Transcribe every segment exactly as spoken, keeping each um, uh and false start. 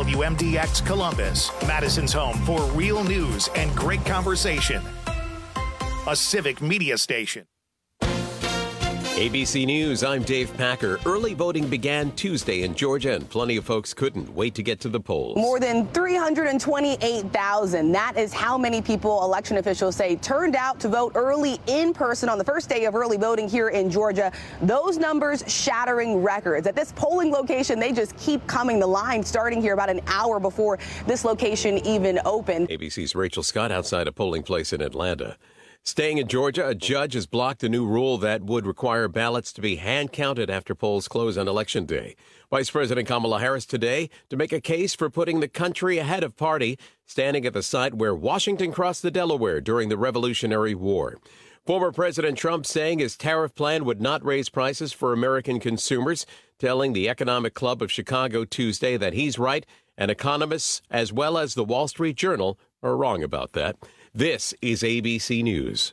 W M D X Columbus, Madison's home for real news and great conversation. A civic media station. A B C News, I'm Dave Packer. Early voting began Tuesday in Georgia, and plenty of folks couldn't wait to get to the polls. More than three hundred twenty-eight thousand. That is how many people election officials say turned out to vote early in person on the first day of early voting here in Georgia. Those numbers shattering records. At this polling location, they just keep coming. The line starting here about an hour before this location even opened. A B C's Rachel Scott outside a polling place in Atlanta. Staying in Georgia, a judge has blocked a new rule that would require ballots to be hand-counted after polls close on Election Day. Vice President Kamala Harris today to make a case for putting the country ahead of party, standing at the site where Washington crossed the Delaware during the Revolutionary War. Former President Trump saying his tariff plan would not raise prices for American consumers, telling the Economic Club of Chicago Tuesday that he's right and economists, as well as the Wall Street Journal, are wrong about that. This is A B C News.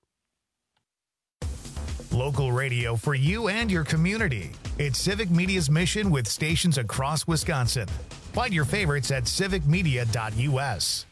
Local radio for you and your community. It's Civic Media's mission with stations across Wisconsin. Find your favorites at civic media dot U S.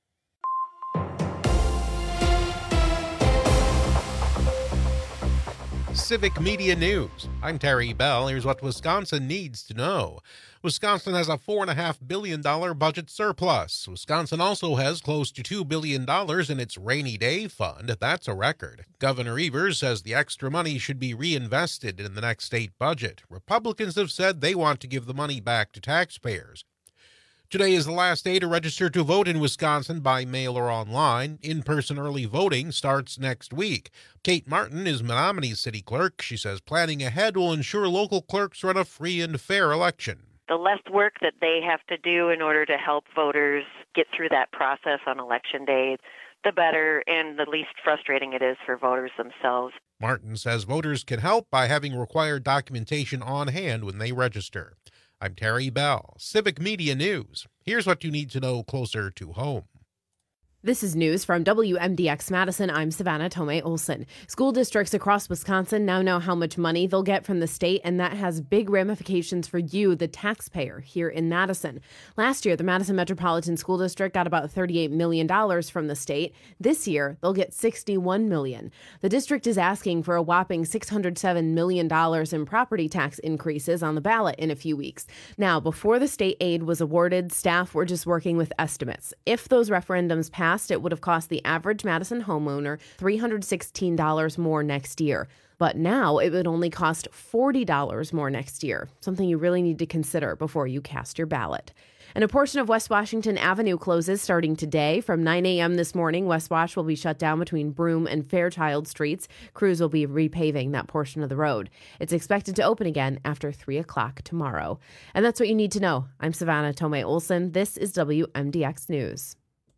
Civic Media News. I'm Terry Bell. Here's what Wisconsin needs to know. Wisconsin has a four point five billion dollars budget surplus. Wisconsin also has close to two billion dollars in its rainy day fund. That's a record. Governor Evers says the extra money should be reinvested in the next state budget. Republicans have said they want to give the money back to taxpayers. Today is the last day to register to vote in Wisconsin by mail or online. In-person early voting starts next week. Kate Martin is Menominee City Clerk. She says planning ahead will ensure local clerks run a free and fair election. The less work that they have to do in order to help voters get through that process on Election Day, the better and the least frustrating it is for voters themselves. Martin says voters can help by having required documentation on hand when they register. I'm Terry Bell, Civic Media News. Here's what you need to know closer to home. This is news from W M D X Madison. I'm Savannah Tomei Olson. School districts across Wisconsin now know how much money they'll get from the state, and that has big ramifications for you, the taxpayer, here in Madison. Last year, the Madison Metropolitan School District got about thirty-eight million dollars from the state. This year, they'll get sixty-one million dollars. The district is asking for a whopping six hundred seven million dollars in property tax increases on the ballot in a few weeks. Now, before the state aid was awarded, staff were just working with estimates. If those referendums pass, it would have cost the average Madison homeowner three hundred sixteen dollars more next year. But now it would only cost forty dollars more next year, something you really need to consider before you cast your ballot. And a portion of West Washington Avenue closes starting today. From nine a.m. this morning, West Wash will be shut down between Broome and Fairchild Streets. Crews will be repaving that portion of the road. It's expected to open again after three o'clock tomorrow. And that's what you need to know. I'm Savannah Tomei Olson. This is W M D X News.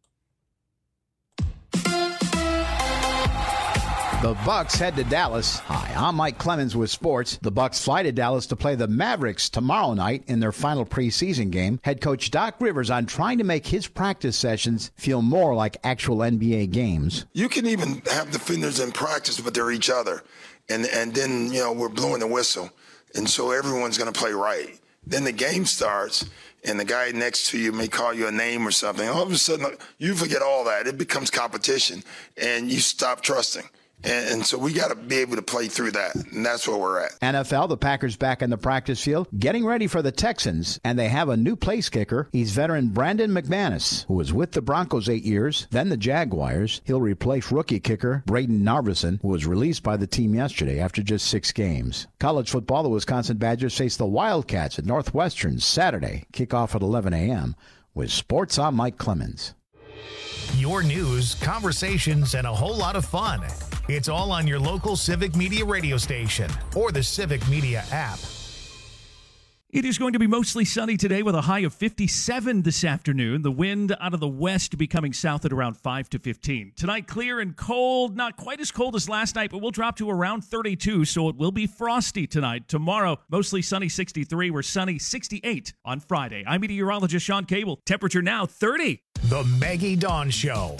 The Bucks head to Dallas. Hi, I'm Mike Clemens with sports. The Bucks fly to Dallas to play the Mavericks tomorrow night in their final preseason game. Head coach Doc Rivers on trying to make his practice sessions feel more like actual N B A games. You can even have defenders in practice, but they're each other. And, and then, you know, we're blowing the whistle. And so everyone's going to play right. Then the game starts, and the guy next to you may call you a name or something. All of a sudden, you forget all that. It becomes competition, and you stop trusting. And, and so we got to be able to play through that, and that's where we're at. N F L, the Packers back in the practice field, getting ready for the Texans, and they have a new place kicker. He's veteran Brandon McManus, who was with the Broncos eight years, then the Jaguars. He'll replace rookie kicker Braden Narveson, who was released by the team yesterday after just six games. College football, the Wisconsin Badgers face the Wildcats at Northwestern Saturday. Kickoff at eleven a.m. With Sports, I'm Mike Clemens. Your news, conversations, and a whole lot of fun. It's all on your local Civic Media radio station or the Civic Media app. It is going to be mostly sunny today with a high of fifty-seven this afternoon. The wind out of the west becoming south at around five to fifteen. Tonight, clear and cold. Not quite as cold as last night, but we'll drop to around thirty-two, so it will be frosty tonight. Tomorrow, mostly sunny, sixty-three. We're sunny, sixty-eight on Friday. I'm meteorologist Sean Cable. Temperature now, thirty. The Maggie Dawn Show.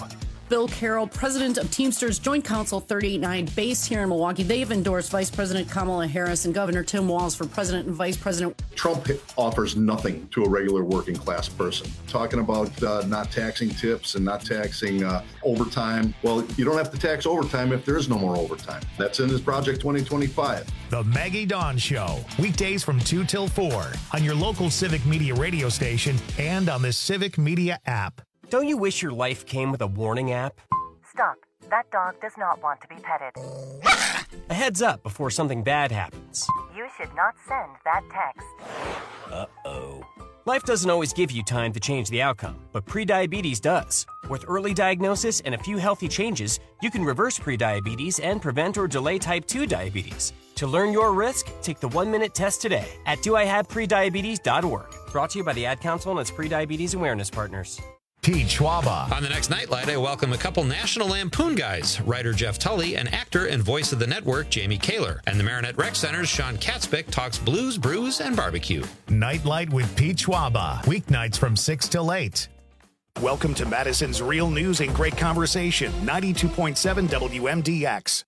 Bill Carroll, president of Teamsters Joint Council thirty eighty-nine, based here in Milwaukee. They've endorsed Vice President Kamala Harris and Governor Tim Walz for president and vice president. Trump offers nothing to a regular working class person. Talking about uh, not taxing tips and not taxing uh, overtime. Well, you don't have to tax overtime if there is no more overtime. That's in his Project twenty twenty-five. The Maggie Dawn Show, weekdays from two till four on your local Civic Media radio station and on the Civic Media app. Don't you wish your life came with a warning app? Stop. That dog does not want to be petted. A heads up before something bad happens. You should not send that text. Uh-oh. Life doesn't always give you time to change the outcome, but prediabetes does. With early diagnosis and a few healthy changes, you can reverse prediabetes and prevent or delay type two diabetes. To learn your risk, take the one-minute test today at do I have prediabetes dot org. Brought to you by the Ad Council and its Prediabetes Awareness Partners. Pete Schwaba. On the next Nightlight, I welcome a couple National Lampoon guys, writer Jeff Tully and actor and voice of the network Jamie Kaler. And the Marinette Rec Center's Sean Katzbick talks blues, brews, and barbecue. Nightlight with Pete Schwaba. Weeknights from six till eight. Welcome to Madison's Real News and Great Conversation, ninety-two point seven W M D X.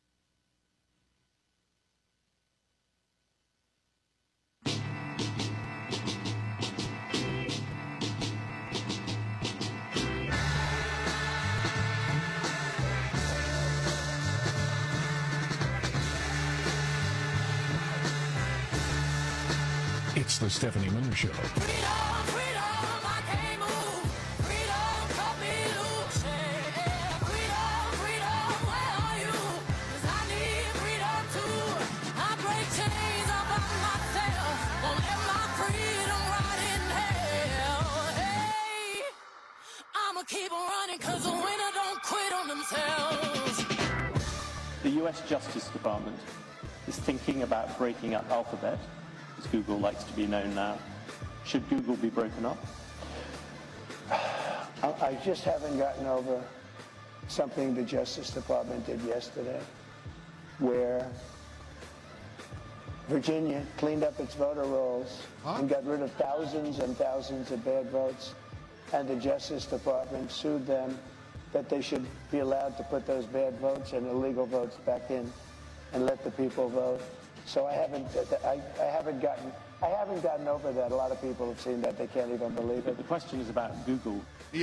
It's the Stephanie Miller Show. Keep running, cause the winner don't quit on themselves. The U S Justice Department is thinking about breaking up Alphabet, as Google likes to be known now. Should Google be broken up? I just haven't gotten over something the Justice Department did yesterday, where Virginia cleaned up its voter rolls huh? and got rid of thousands and thousands of bad votes. And the Justice Department sued them that they should be allowed to put those bad votes and illegal votes back in and let the people vote. So I haven't, I, I haven't gotten, I haven't gotten over that. A lot of people have seen that; they can't even believe it. But the question is about Google. Yeah.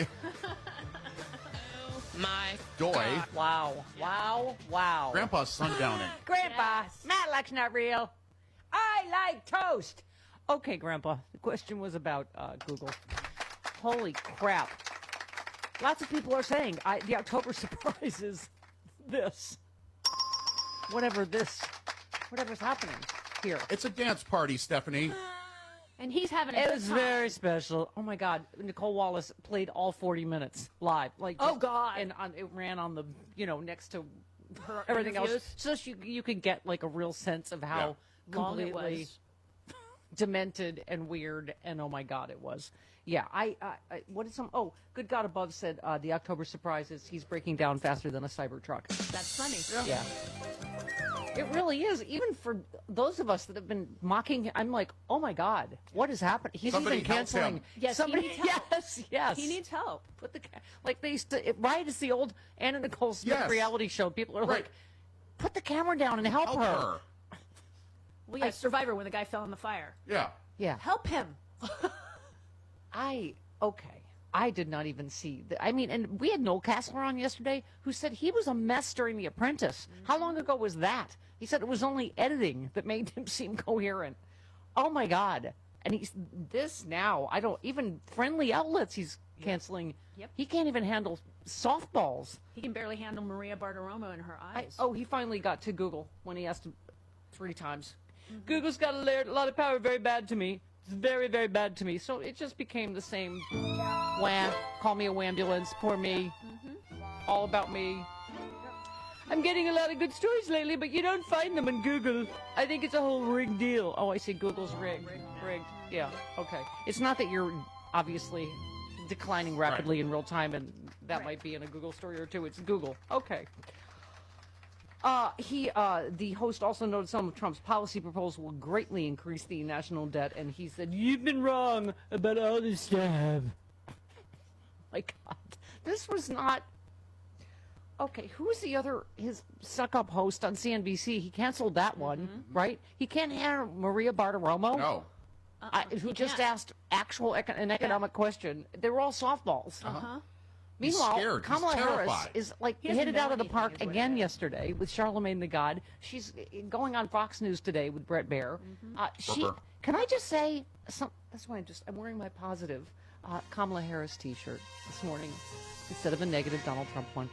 My Doy. God. Wow! Wow! Wow! Grandpa's sundowning. Grandpa, Matlock's not real. I like toast. Okay, Grandpa. The question was about uh, Google. Holy crap. Lots of people are saying I, the October surprise is this. Whatever this, whatever's happening here. It's a dance party, Stephanie. And he's having a It was time. Very special. Oh, my God. Nicole Wallace played all forty minutes live. Like, oh, God. And on, it ran on the, you know, next to her, everything interviews. else. So you, you can get, like, a real sense of how yeah. long it was. Demented and weird, and oh my God, it was. Yeah, I, I, I what did some, oh, Good God Above said uh, the October surprise is he's breaking down faster than a Cybertruck. That's funny. Yeah. yeah. It really is. Even for those of us that have been mocking him, I'm like, oh my God, what is happening? He's Somebody even canceling. Yes, Somebody, he needs help. Yes, yes. He needs help. Put the, like they used to, it, right as the old Anna Nicole Smith yes. reality show, people are right. like, put the camera down and help, help her. her. Well, yeah, I, Survivor when the guy fell in the fire. Yeah. Yeah. Help him. I, okay. I did not even see. The, I mean, and we had Noel Castler on yesterday who said he was a mess during The Apprentice. Mm-hmm. How long ago was that? He said it was only editing that made him seem coherent. Oh, my God. And he's this now. I don't, even friendly outlets he's yep. canceling. Yep. He can't even handle softballs. He can barely handle Maria Bartiromo in her eyes. I, oh, he finally got to Google when he asked him three times. Mm-hmm. Google's got a lot of power, very bad to me. It's very, very bad to me. So it just became the same wham, call me a wambulance, poor me, mm-hmm. all about me. I'm getting a lot of good stories lately, but you don't find them on Google. I think it's a whole rigged deal. Oh, I see Google's rigged. Rigged. Yeah, okay. It's not that you're obviously declining rapidly right. in real time, and that right. might be in a Google story or two. It's Google. Okay. Uh, he, uh, the host also noted some of Trump's policy proposals will greatly increase the national debt, and he said, you've been wrong about all this stuff. My God, this was not okay, who's the other, his suck-up host on C N B C? He canceled that one, mm-hmm. right? He can't have Maria Bartiromo. No. Uh-uh. I, who just can't. asked actual econ- an economic yeah. question. They were all softballs. Uh-huh. Meanwhile, Kamala Harris is like hit it out of the park again yesterday with Charlemagne the God. She's going on Fox News today with Bret Baier. Mm-hmm. Uh, she, can I just say, some, that's why I'm just, I'm wearing my positive uh, Kamala Harris t-shirt this morning instead of a negative Donald Trump one.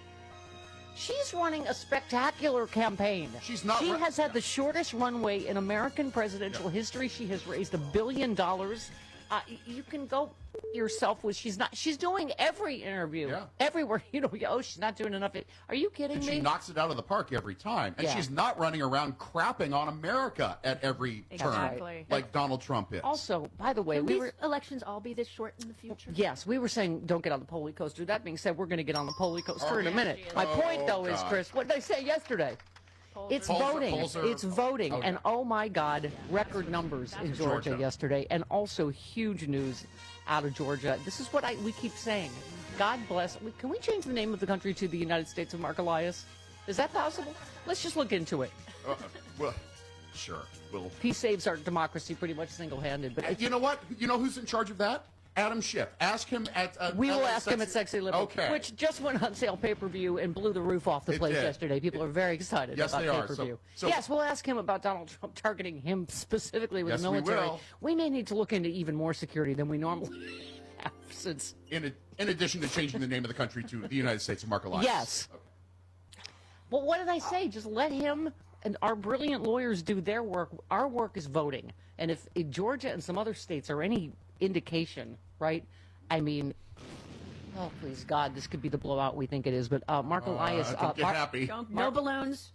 She's running a spectacular campaign. She's not. She Ra- has had the shortest runway in American presidential yeah. history. She has raised a billion dollars. Uh, you can go yourself with. She's not. She's doing every interview, yeah. everywhere. You know, oh, she's not doing enough. Are you kidding and me? She knocks it out of the park every time, and yeah. she's not running around crapping on America at every exactly. turn like Donald Trump is. Also, by the way, Can we these were elections all be this short in the future? Yes, we were saying don't get on the Polly coaster. That being said, we're going to get on the Polly coaster oh, in a minute. My oh, point, though, God. is Chris, what did I say yesterday? Polls it's polls voting. Are, polls are, it's voting. oh, and yeah. oh my God, record numbers That's in Georgia, Georgia yesterday, and also huge news out of Georgia. This is what I we keep saying. God bless. Can we change the name of the country to the United States of Mark Elias? Is that possible? Let's just look into it. Uh, well, sure. We'll... He saves our democracy pretty much single-handed. But you know what? You know who's in charge of that? Adam Schiff. Ask him at. Uh, we will L A ask Sexy... him at Sexy Liberal, okay. which just went on sale pay-per-view and blew the roof off the It place did. yesterday. People it, are very excited yes, about they are. pay-per-view. So, so, yes, we'll ask him about Donald Trump targeting him specifically with yes, the military. We, will. we may need to look into even more security than we normally have since. In, a, in addition to changing the name of the country to the United States of Mark Elias. Yes. Okay. Well, what did I say? Just let him and our brilliant lawyers do their work. Our work is voting. And if, if Georgia and some other states are any indication, right? I mean, oh, please, God, this could be the blowout we think it is. But uh, Mark uh, Elias. Don't uh, get Mark, happy. Don't, no Mark, balloons.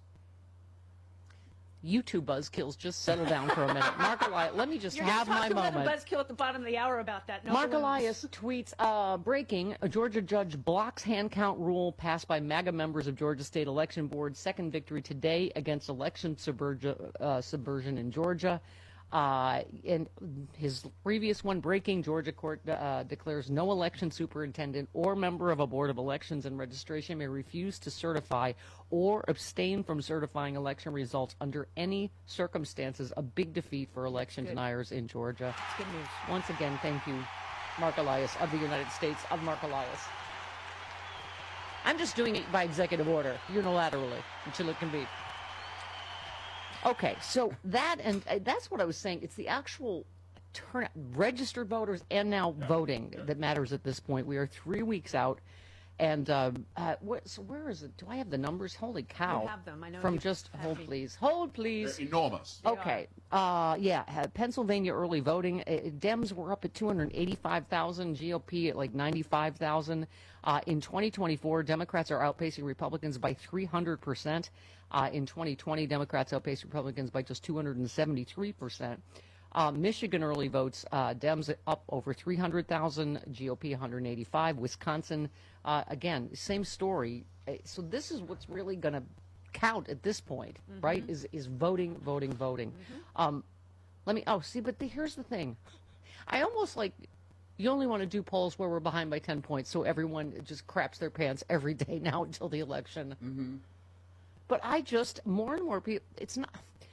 You two buzzkills, just settle down for a minute. Mark Elias, let me just You're have my moment. You're moment. about to buzzkill at the bottom of the hour about that. No Mark balloons. Elias tweets, uh, breaking, a Georgia judge blocks hand count rule passed by MAGA members of Georgia State Election Board. Second victory today against election subversion, uh, subversion in Georgia. Uh, and his previous one breaking, Georgia court uh, declares no election superintendent or member of a board of elections and registration may refuse to certify or abstain from certifying election results under any circumstances. A big defeat for election Good. deniers in Georgia. That's good news. Once again, thank you, Mark Elias of the United States of Mark Elias. I'm just doing it by executive order, unilaterally, until it can be. Okay, so that, and uh, that's what I was saying. It's the actual turnout, registered voters and now yeah. voting yeah. that matters at this point. We are three weeks out. And um, uh, where, so where is it? Do I have the numbers? Holy cow. You have them. I know From you just, have hold me. please. Hold please. They're enormous. Okay. Uh, yeah, uh, Pennsylvania early voting. Uh, Dems were up at two hundred eighty-five thousand, G O P at like ninety-five thousand. Uh, in twenty twenty-four, Democrats are outpacing Republicans by three hundred percent. Uh, in twenty twenty, Democrats outpaced Republicans by just two hundred seventy-three percent. Uh, Michigan early votes, uh, Dems up over three hundred thousand, G O P one hundred eighty-five. Wisconsin, uh, again, same story. Uh, So this is what's really going to count at this point, Mhm. right, is is voting, voting, voting. Mhm. Um, let me, oh, see, but the, here's the thing. I almost like, you only want to do polls where we're behind by ten points so everyone just craps their pants every day now until the election. Mm-hmm. But I just, more and more people, it's not,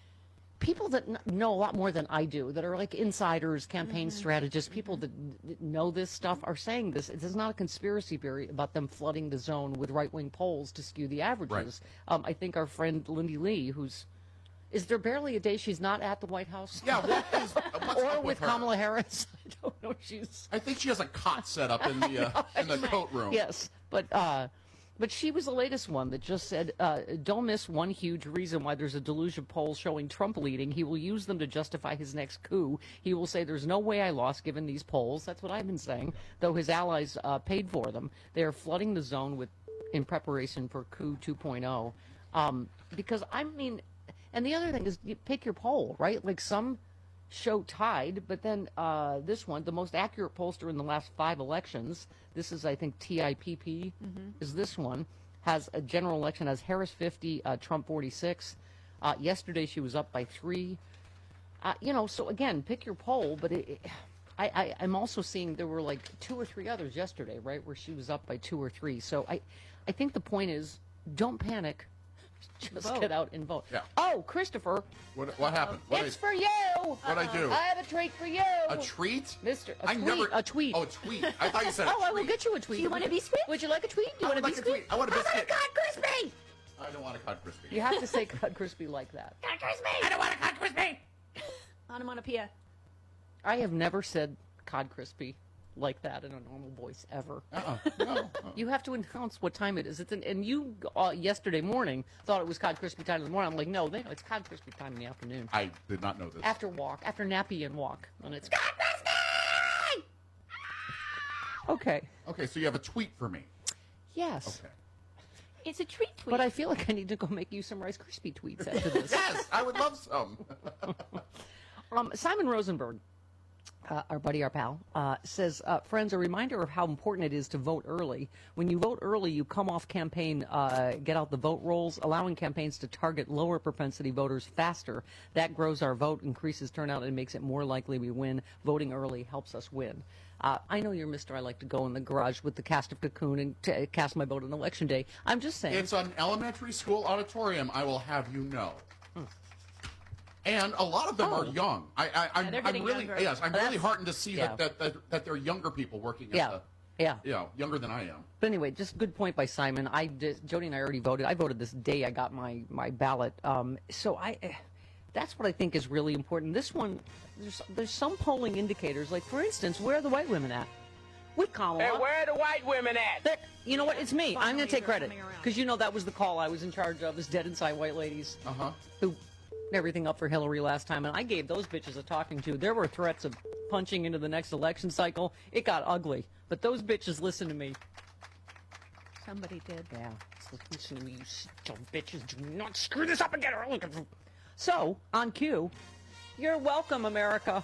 people that kn- know a lot more than I do, that are like insiders, campaign Mm-hmm. strategists, people that n- know this stuff are saying this. This is not a conspiracy theory about them flooding the zone with right-wing polls to skew the averages. Um, I think our friend Lindy Lee, who's, is there barely a day she's not at the White House? Yeah, what is, what's or up with, with her? Kamala Harris. I don't know. She's. I think she has a cot set up in the uh, in the coat room. Yes, but uh, but she was the latest one that just said, uh, "Don't miss one huge reason why there's a deluge of polls showing Trump leading. He will use them to justify his next coup. He will say there's no way I lost given these polls." That's what I've been saying. Though his allies uh, paid for them, they are flooding the zone with in preparation for coup two point oh. Um, because I mean. And the other thing is, you pick your poll, right? Like some show tied, but then uh, this one, the most accurate pollster in the last five elections, this is, I think, T I P P, Mhm. is this one, has a general election, has Harris fifty, uh, Trump forty-six. Uh, yesterday she was up by three. Uh, you know, so again, pick your poll, but it, it, I, I, I'm also seeing there were like two or three others yesterday, right, where she was up by two or three. So I, I think the point is, don't panic. Just Vote. get out and vote. Yeah. Oh, Christopher. What, what happened? What it's I, for you. What'd I do? I have a treat for you. A treat? Mister, a I tweet. never- A tweet. Oh, a tweet. I thought you said a Oh, I will treat. get you a tweet. Do you want to be sweet? Would you like a tweet? Do you I want would to like be a sweet? tweet. I want a How about biscuit. Cod Crispy? I don't want a cod crispy. You have to say Cod Crispy like that. Cod crispy. I don't want a cod crispy. Onomatopoeia. I have never said Cod Crispy like that in a normal voice ever. Uh-uh. No. You have to announce what time it is. It's an, and you uh, yesterday morning thought it was Cod Crispy time in the morning. I'm like, no, they, it's Cod Crispy time in the afternoon. I did not know this. After walk, after nappy and walk, and it's Cod Crispy. Okay. Okay, so you have a tweet for me. Yes. Okay. It's a treat tweet. But I feel like I need to go make you some Rice Krispie tweets after this. Yes, I would love some. um, Simon Rosenberg, uh, our buddy, our pal, uh, says, uh, friends, a reminder of how important it is to vote early. When you vote early, you come off campaign, uh, get out the vote rolls, allowing campaigns to target lower propensity voters faster. That grows our vote, increases turnout, and makes it more likely we win. Voting early helps us win. Uh, I know you're Mister I like to go in the garage with the cast of Cocoon and t- cast my vote on Election Day. I'm just saying. It's an elementary school auditorium, I will have you know. Hmm. And a lot of them Oh. are young. I, I, I'm, they're I'm getting really, younger. yes, I'm That's- really heartened to see yeah. that, that, that, that they're younger people working Yeah. as a, Yeah. you know, younger than I am. But anyway, just good point by Simon. I did, Jody and I already voted. I voted this day I got my, my ballot. Um, so I, eh, that's what I think is really important. This one, there's, there's some polling indicators. Like, for instance, where are the white women at? With Kamala. Hey, where are the white women at? They're- you know what? It's me. I'm Finally, going to take they're credit. coming around. Because you know that was the call I was in charge of, is dead inside white ladies Uh-huh. who everything up for Hillary last time. And I gave those bitches a talking to. There were threats of punching into the next election cycle. It got ugly. But those bitches listened to me. Somebody did. Yeah. So listen to me, you dumb bitches. Do not screw this up again. So, on cue, you're welcome, America.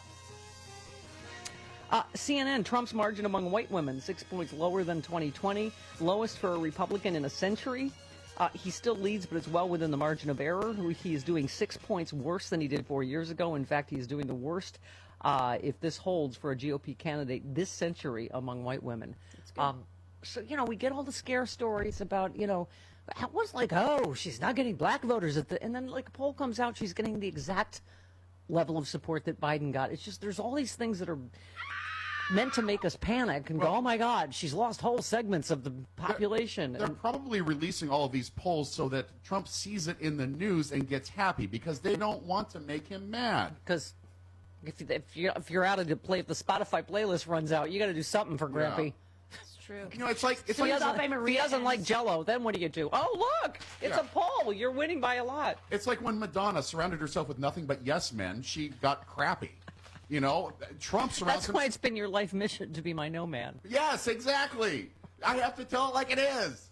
Uh, C N N, Trump's margin among white women, six points lower than twenty twenty, lowest for a Republican in a century. Uh, he still leads, but it's well within the margin of error. He is doing six points worse than he did four years ago. In fact, he is doing the worst, uh, if this holds, for a G O P candidate this century among white women. Um, so, you know, we get all the scare stories about, you know, it was like, oh, she's not getting black voters. At the, and then, like, a poll comes out, she's getting the exact level of support that Biden got. It's just, there's all these things that are meant to make us panic and go, oh my God, she's lost whole segments of the population. They're probably releasing all of these polls so that Trump sees it in the news and gets happy because they don't want to make him mad. Because if, if, you're, if you're out of the play, if the Spotify playlist runs out, you got to do something for Grampy. Yeah. It's true. You know, it's like it's If he like doesn't, if he doesn't like Jell-O, then what do you do? Oh, look, it's Yeah. a poll. You're winning by a lot. It's like when Madonna surrounded herself with nothing but yes men, she got crappy. You know, Trump surrounds That's why it's been your life mission to be my no man. Yes, exactly. I have to tell it like it is.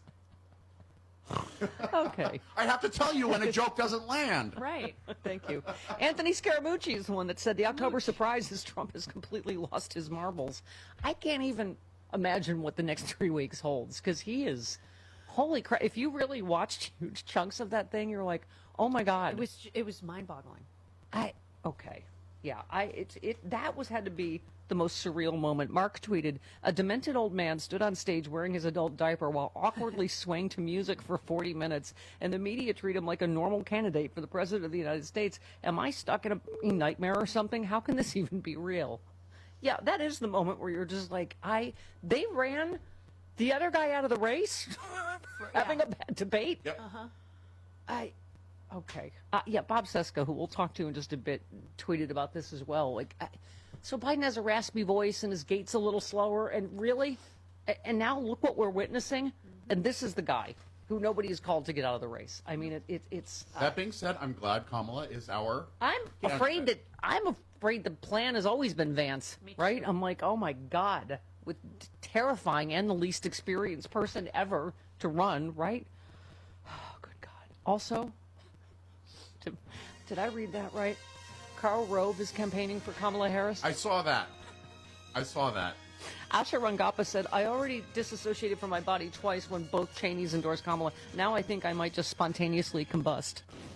Okay. I have to tell you when a joke doesn't land. Right. Thank you. Anthony Scaramucci is the one that said the October surprise is Trump has completely lost his marbles. I can't even imagine what the next three weeks holds because he is, holy crap. If you really watched huge chunks of that thing, you're like, oh my God. It was it was mind-boggling. I okay. Yeah, I it it that was had to be the most surreal moment. Mark tweeted, a demented old man stood on stage wearing his adult diaper while awkwardly swaying to music for forty minutes, and the media treat him like a normal candidate for the president of the United States. Am I stuck in a nightmare or something? How can this even be real? Yeah, that is the moment where you're just like, I they ran the other guy out of the race having a bad debate. Yep. Uh-huh. I Okay. Uh, yeah, Bob Seska, who we'll talk to in just a bit, tweeted about this as well. Like, I, so Biden has a raspy voice and his gait's a little slower, and really, a- and now look what we're witnessing, mm-hmm. and this is the guy who nobody is called to get out of the race. I mean, it, it, it's. Uh, That being said, I'm glad Kamala is our. I'm candidate. afraid that I'm afraid the plan has always been Vance, right? I'm like, oh my God, with t- terrifying and the least experienced person ever to run, right? Oh, good God. Also. Did, did I read that right? Karl Rove is campaigning for Kamala Harris? I saw that. I saw that. Asha Rangappa said, I already disassociated from my body twice when both Cheneys endorsed Kamala. Now I think I might just spontaneously combust.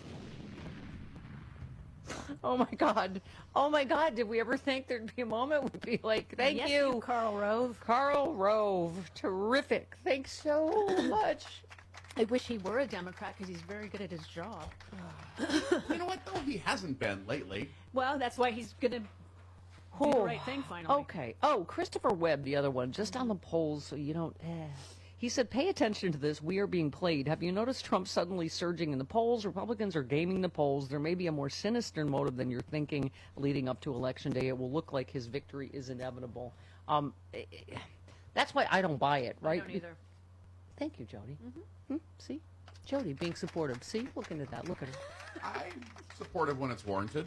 Oh, my God. Oh, my God. Did we ever think there'd be a moment we'd be like, thank Yes, you. you, Karl Rove. Karl Rove. Terrific. Thanks so much. I wish he were a Democrat because he's very good at his job. You know what, though? He hasn't been lately. Well, that's why he's going to do Oh, the right thing finally. Okay. Oh, Christopher Webb, the other one, just on the polls, so you don't. Eh. He said, pay attention to this. We are being played. Have you noticed Trump suddenly surging in the polls? Republicans are gaming the polls. There may be a more sinister motive than you're thinking leading up to Election Day. It will look like his victory is inevitable. Um, eh, eh, that's why I don't buy it, right? I don't either. Thank you, Jody. Mm-hmm. Hmm? See? Jody being supportive. See? Look into that. Look at her. I'm supportive when it's warranted.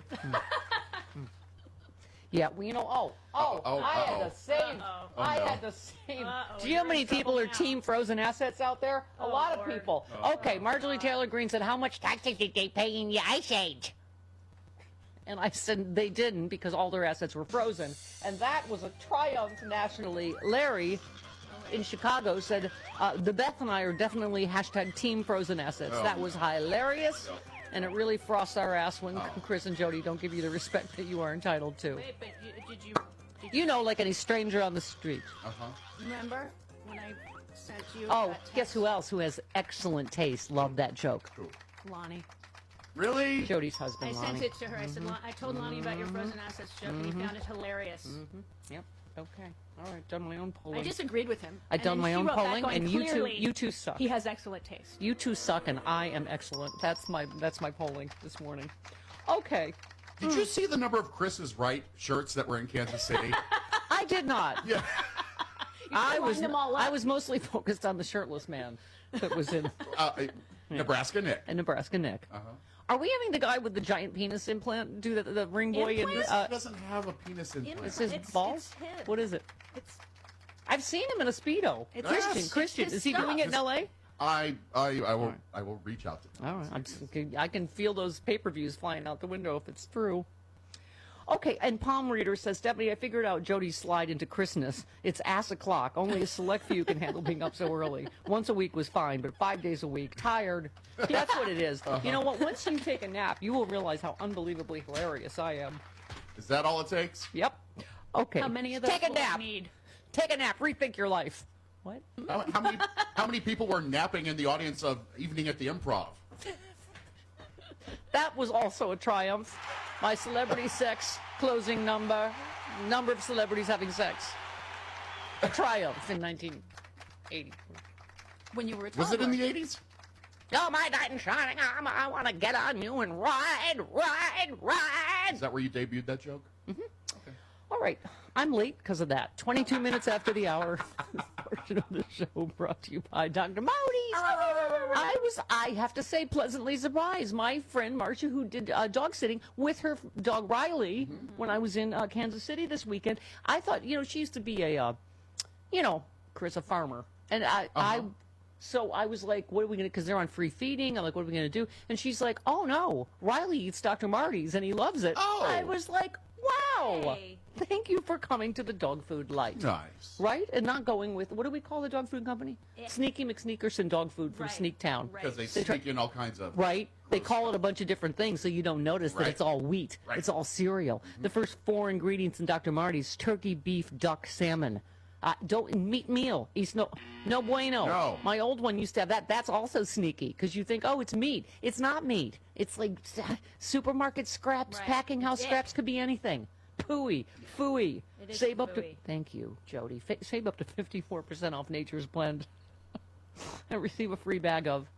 Yeah, well, you know, oh, oh, Uh-oh, I had uh-oh. the same, Oh, I no. had the same. Uh-oh, Do you know how you're many in people trouble are now. team frozen assets out there? A Oh, lot of Lord. people. Oh. Okay, Marjorie Taylor Greene said, how much taxes did they pay in the Ice Age? And I said they didn't because all their assets were frozen. And that was a triumph nationally. Larry in Chicago said, uh, the Beth and I are definitely hashtag team frozen assets. Oh. That was hilarious. And it really frosts our ass when Chris and Jody don't give you the respect that you are entitled to. Wait, but you, did you did You know, like any stranger on the street. Uh-huh. remember when I sent you Oh, that guess who else who has excellent taste? Love that joke. Cool. Lonnie? Really? Jody's husband, I Lonnie. sent it to her. I said, Lon- I told Lonnie about your frozen assets joke, and he Mhm. found it hilarious. Mm-hmm. Yep. Okay. All right. Done my own polling. I disagreed with him. I've and done then my she own wrote back polling, going, and you two, "Clearly, you two suck. He has excellent taste. You two suck, and I am excellent. That's my that's my polling this morning. Okay. Did you see the number of Chris is Right shirts that were in Kansas City? I did not. Yeah. I was them all up. I was mostly focused on the shirtless man that was in Uh, Nebraska Nick. and Nebraska Nick. Uh-huh. Are we having the guy with the giant penis implant do the, the ring boy? And, Chris uh, doesn't have a penis implant. it's his It's- balls? it's him. What is it? It's I've seen him in a Speedo. It's Christian, his- Christian. it's Is his he doing it in stuff. L A? I, I, I will, I will reach out to him. All right. I'm just, I can feel those pay-per-views flying out the window if it's true. Okay, and Palm Reader says, Stephanie, I figured out Jody's slide into Christmas. It's ass o'clock. Only a select few can handle being up so early. Once a week was fine, but five days a week, tired. That's what it is. You know what? Once you take a nap, you will realize how unbelievably hilarious I am. Is that all it takes? Yep. Okay. how many of those Take a will I nap. need? Take a nap. Rethink your life. What? How, how many, how many people were napping in the audience of Evening at the Improv? That was also a triumph. My celebrity sex closing number, number of celebrities having sex. A triumph in nineteen eighty. When you were a Was it in toddler. the eighties? Oh, my knight in shining armor, I want to get on you and ride, ride, ride. Is that where you debuted that joke? All right, I'm late because of that. twenty-two minutes after the hour. This portion of the show brought to you by Doctor Modi's. I was, I have to say, pleasantly surprised. My friend Marcia, who did uh, dog sitting with her dog Riley when I was in uh, Kansas City this weekend, I thought, you know, she used to be a, uh, you know, Chris, a farmer. And I, I so I was like, what are we going to, because they're on free feeding. I'm like, what are we going to do? And she's like, oh, no, Riley eats Doctor Marty's and he loves it. Oh. I was like, wow. Hey. Thank you for coming to the dog food light. Nice. Right? And not going with, what do we call the dog food company? Yeah. Sneaky McSneakerson Dog Food from Right, Sneaktown. right. Because they They try- sneak in all kinds of... Right? They call it a bunch of different things so you don't notice that Right. it's all wheat. Right. It's all cereal. The first four ingredients in Doctor Marty's turkey, beef, duck, salmon. Uh, don't meat meal. It's no no bueno. No. My old one used to have that. That's also sneaky because you think, oh, it's meat. It's not meat. It's like uh, supermarket scraps, Right. packing house Yeah. scraps. Could be anything. Pooey, fooey. It is Save up to. phooey. Thank you, Jody. Fa- save up to fifty-four percent off Nature's Blend, and receive a free bag of.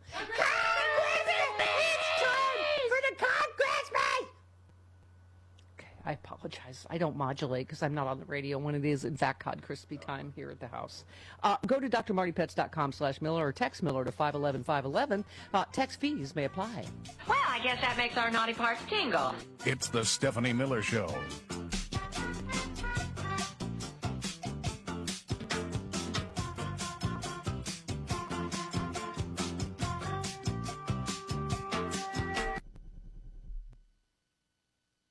I apologize. I don't modulate because I'm not on the radio when it is, in fact, Cod Crispy time here at the house. Uh, go to d r marty pets dot com slash Miller or text Miller to five one one five one one. Uh, text fees may apply. Well, I guess that makes our naughty parts tingle. It's the Stephanie Miller Show.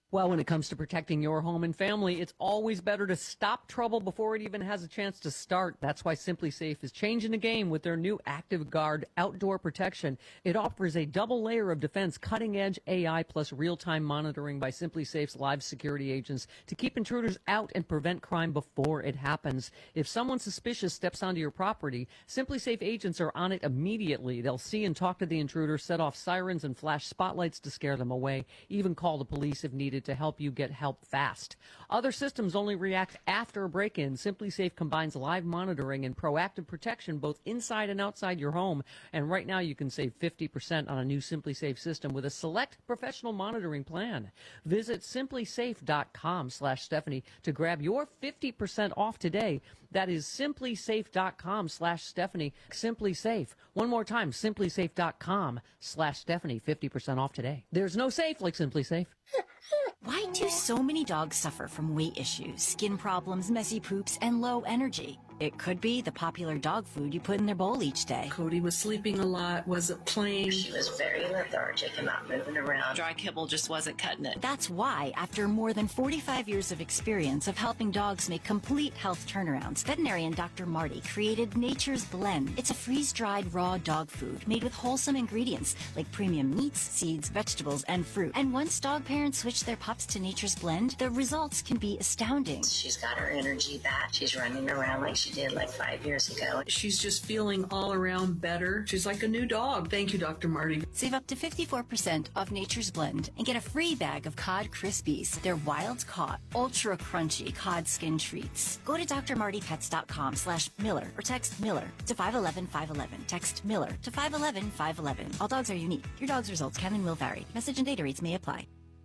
Well, when it comes to protecting your home and family, it's always better to stop trouble before it even has a chance to start. That's why Simply Safe is changing the game with their new Active Guard outdoor protection. It offers a double layer of defense, cutting-edge A I plus real-time monitoring by Simply Safe's live security agents to keep intruders out and prevent crime before it happens. If someone suspicious steps onto your property, Simply Safe agents are on it immediately. They'll see and talk to the intruder, set off sirens and flash spotlights to scare them away, even call the police if needed to help you get help fast. Other systems only react after a break-in. Simply Safe combines live monitoring and proactive protection both inside and outside your home. And right now you can save fifty percent on a new Simply Safe system with a select professional monitoring plan. Visit simplysafe.com slash Stephanie to grab your fifty percent off today. That is simplysafe.com slash Stephanie. Simply Safe. One more time, simplysafe.com slash Stephanie. fifty percent off today. There's no safe like Simply Safe. Why do so many dogs suffer from weight issues, skin problems, messy poops, and low energy? It could be the popular dog food you put in their bowl each day. Cody was sleeping a lot, wasn't playing. She was very lethargic and not moving around. Dry kibble just wasn't cutting it. That's why, after more than forty-five years of experience of helping dogs make complete health turnarounds, veterinarian Doctor Marty created Nature's Blend. It's a freeze-dried raw dog food made with wholesome ingredients like premium meats, seeds, vegetables, and fruit. And once dog parents switch their pups to Nature's Blend, the results can be astounding. She's got her energy back. She's running around like she did like five years ago. She's just feeling all around better. She's like a new dog. Thank you, Doctor Marty. Save up to fifty-four percent off Nature's Blend and get a free bag of Cod Krispies. They're wild caught, ultra crunchy cod skin treats. Go to drmartypets.com slash Miller or text Miller to five one one five one one. Text Miller to five one one five one one. All dogs are unique. Your dog's results can and will vary. Message and data rates may apply.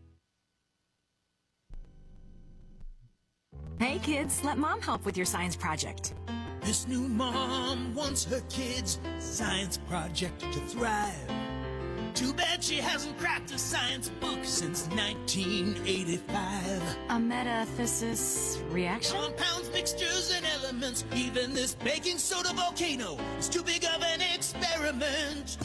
Hey kids, let mom help with your science project. This new mom wants her kids' science project to thrive. Too bad she hasn't cracked a science book since nineteen eighty-five. A metathesis reaction? Compounds, mixtures, and elements. Even this baking soda volcano is too big of an experiment.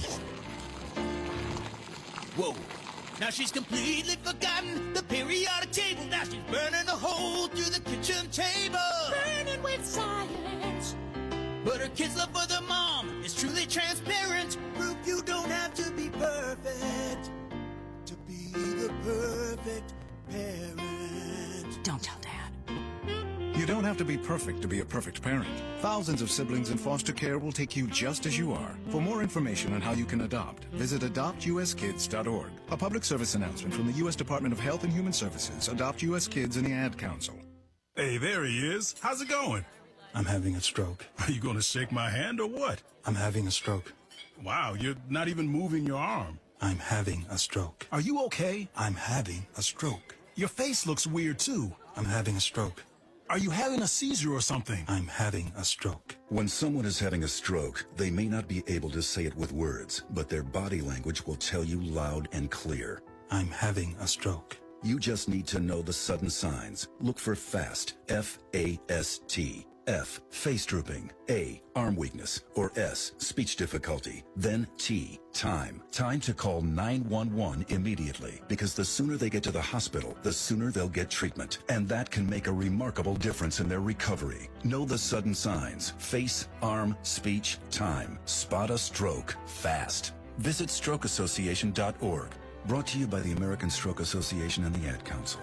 Whoa. Now she's completely forgotten the periodic table. Now she's burning a hole through the kitchen table. Burning with science. But her kids' love for the mom is truly transparent. Proof you don't have to be perfect to be the perfect parent. Don't tell Dad. You don't have to be perfect to be a perfect parent. Thousands of siblings in foster care will take you just as you are. For more information on how you can adopt, visit adopt u s kids dot org. A public service announcement from the U S Department of Health and Human Services, Adopt U S Kids, and the Ad Council. Hey, there he is. How's it going? I'm having a stroke. Are you going to shake my hand or what? I'm having a stroke. Wow, you're not even moving your arm. I'm having a stroke. Are you okay? I'm having a stroke. Your face looks weird, too. I'm having a stroke. Are you having a seizure or something? I'm having a stroke. When someone is having a stroke, they may not be able to say it with words, but their body language will tell you loud and clear. I'm having a stroke. You just need to know the sudden signs. Look for FAST, F A S T. F, face drooping. A, arm weakness. Or S, speech difficulty. Then T, time. Time to call nine one one immediately, because the sooner they get to the hospital, the sooner they'll get treatment. And that can make a remarkable difference in their recovery. Know the sudden signs. Face, arm, speech, time. Spot a stroke fast. Visit stroke association dot org. Brought to you by the American Stroke Association and the Ad Council.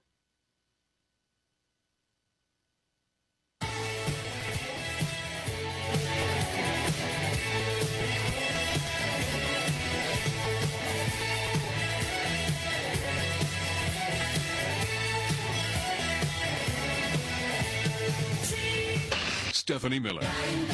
Stephanie Miller.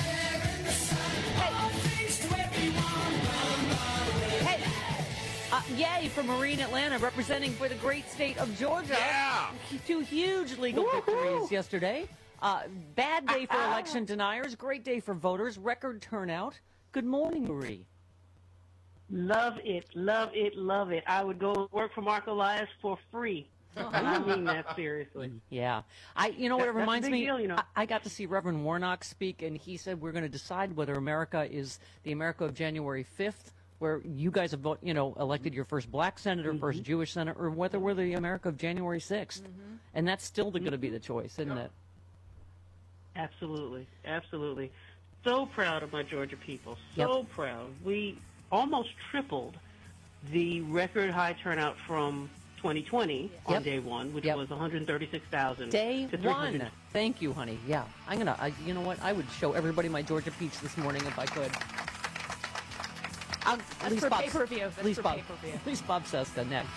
Hey, uh, yay for Marine Atlanta representing for the great state of Georgia. Yeah. Two huge legal Woo-hoo. victories yesterday. Uh, bad day for election deniers, great day for voters, record turnout. Good morning, Marie. Love it, love it, love it. I would go work for Mark Elias for free. I mean that seriously. Yeah. I, you know what it That's reminds a big me? deal, you know. I, I got to see Reverend Warnock speak, and he said we're going to decide whether America is the America of January fifth where you guys have, vote, you know, elected your first black senator, Mm-hmm. first Jewish senator, or whether we're the America of January sixth. Mm-hmm. And that's still going to be the choice, isn't it? Absolutely, absolutely. So proud of my Georgia people. So Yep. proud. We almost tripled the record high turnout from twenty twenty on Yep. day one, which Yep. was one hundred thirty-six thousand. Day to three hundred. one. Thank you, honey. Yeah, I'm gonna. I, you know what? I would show everybody my Georgia peach this morning if I could. I'll, That's at least for Bob- pay-per-view. That's At least for Bob, pay-per-view. at least Bob Cesca next.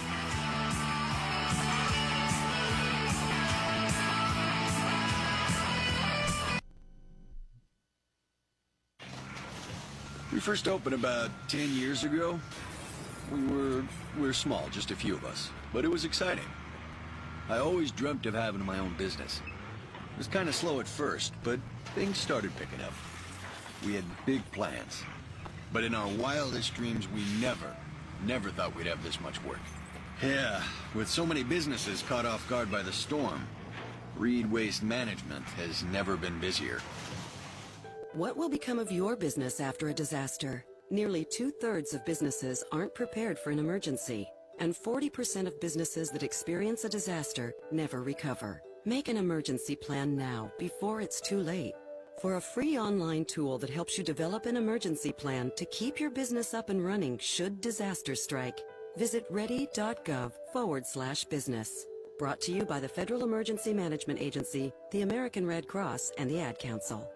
We first opened about ten years ago. We were we were small, just a few of us, but it was exciting. I always dreamt of having my own business. It was kind of slow at first, but things started picking up. We had big plans, but in our wildest dreams, we never, never thought we'd have this much work. Yeah, with so many businesses caught off guard by the storm, Reed Waste Management has never been busier. What will become of your business after a disaster? Nearly two-thirds of businesses aren't prepared for an emergency, and forty percent of businesses that experience a disaster never recover. Make an emergency plan now, before it's too late. For a free online tool that helps you develop an emergency plan to keep your business up and running should disaster strike, visit ready.gov forward slash business. Brought to you by the Federal Emergency Management Agency, the American Red Cross, and the Ad Council.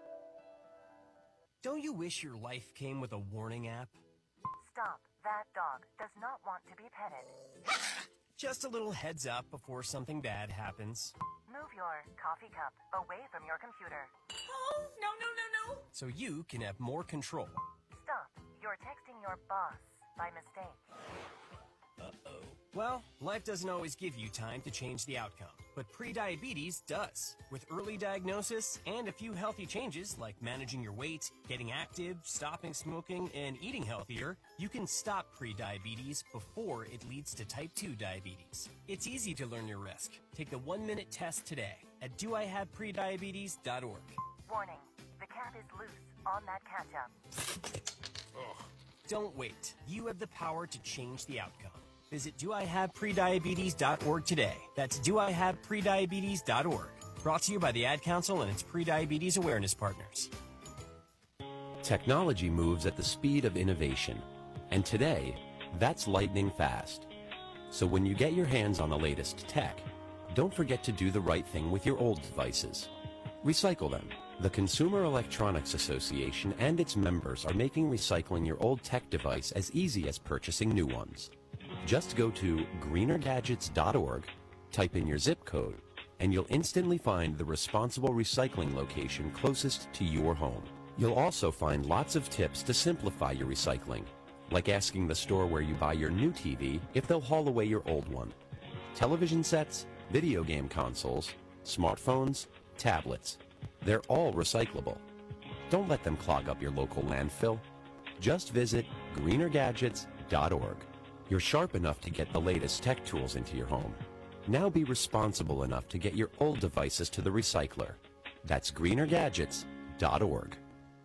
Don't you wish your life came with a warning app? Stop. That dog does not want to be petted. Just a little heads up before something bad happens. Move your coffee cup away from your computer. Oh, no, no, no, no. So you can have more control. Stop. You're texting your boss by mistake. Uh-oh. Well, life doesn't always give you time to change the outcome, but prediabetes does. With early diagnosis and a few healthy changes like managing your weight, getting active, stopping smoking, and eating healthier, you can stop prediabetes before it leads to type two diabetes. It's easy to learn your risk. Take the one-minute test today at do I have prediabetes dot org. Warning. The cap is loose on that ketchup. Don't wait. You have the power to change the outcome. Visit do I have prediabetes dot org today. That's do I have prediabetes dot org. Brought to you by the Ad Council and its prediabetes awareness partners. Technology moves at the speed of innovation, and today, that's lightning fast. So when you get your hands on the latest tech, don't forget to do the right thing with your old devices. Recycle them. The Consumer Electronics Association and its members are making recycling your old tech device as easy as purchasing new ones. Just go to greener gadgets dot org, type in your zip code, and you'll instantly find the responsible recycling location closest to your home. You'll also find lots of tips to simplify your recycling, like asking the store where you buy your new T V if they'll haul away your old one. Television sets, video game consoles, smartphones, tablets, they're all recyclable. Don't let them clog up your local landfill. Just visit greener gadgets dot org. You're sharp enough to get the latest tech tools into your home. Now be responsible enough to get your old devices to the recycler. That's greener gadgets dot org.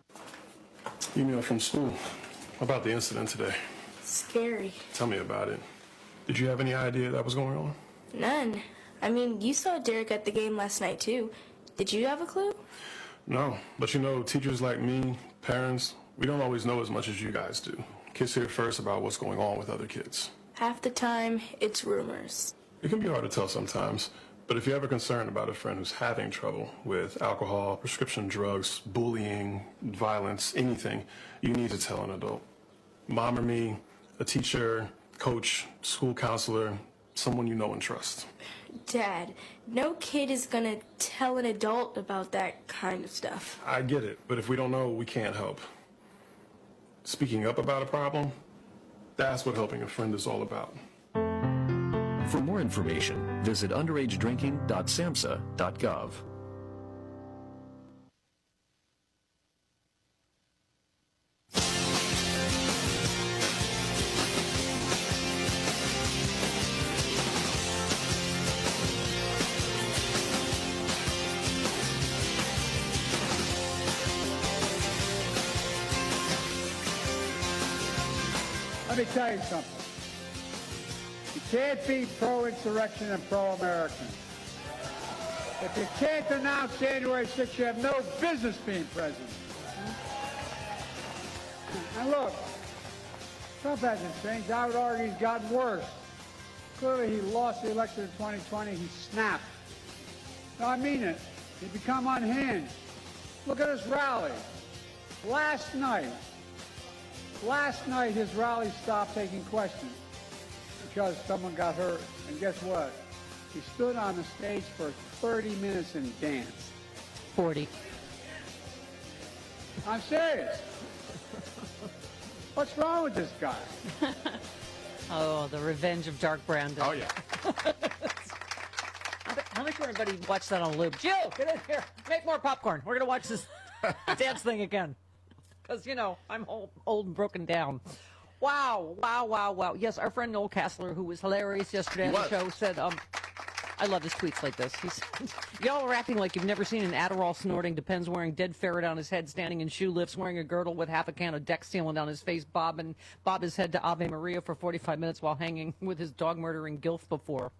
Email from school about the incident today. Scary. Tell me about it. Did you have any idea that was going on? None. I mean, you saw Derek at the game last night, too. Did you have a clue? No, but you know, teachers like me, parents, we don't always know as much as you guys do. Kids hear first about what's going on with other kids. Half the time, it's rumors. It can be hard to tell sometimes, but if you're ever concerned about a friend who's having trouble with alcohol, prescription drugs, bullying, violence, anything, you need to tell an adult. Mom or me, a teacher, coach, school counselor, someone you know and trust. Dad, no kid is gonna tell an adult about that kind of stuff. I get it, but if we don't know, we can't help. Speaking up about a problem, that's what helping a friend is all about. For more information, visit underage drinking dot samhsa dot gov. me tell you something. You can't be pro-insurrection and pro-American. If you can't announce January sixth, you have no business being president. And look, Trump hasn't changed. I would argue he's gotten worse. Clearly, he lost the election in twenty twenty. He snapped. No, I mean it. He become unhinged. Look at his rally. Last night, last night his rally stopped taking questions because someone got hurt. And guess what? He stood on the stage for thirty minutes and danced. forty. I'm serious. What's wrong with this guy? Oh, the revenge of Dark Brandon. Oh, yeah. How much more everybody watch that on loop? Jill, get in here. Make more popcorn. We're going to watch this dance thing again. Because, you know, I'm old, old and broken down. Wow, wow, wow, wow. Yes, our friend Noel Castler, who was hilarious yesterday on the show, said, um, I love his tweets like this. He said, y'all are acting like you've never seen an Adderall snorting, Depends wearing dead ferret on his head, standing in shoe lifts, wearing a girdle with half a can of Dex sealant on his face, bob and bob his head to Ave Maria for forty-five minutes while hanging with his dog murdering gilf before.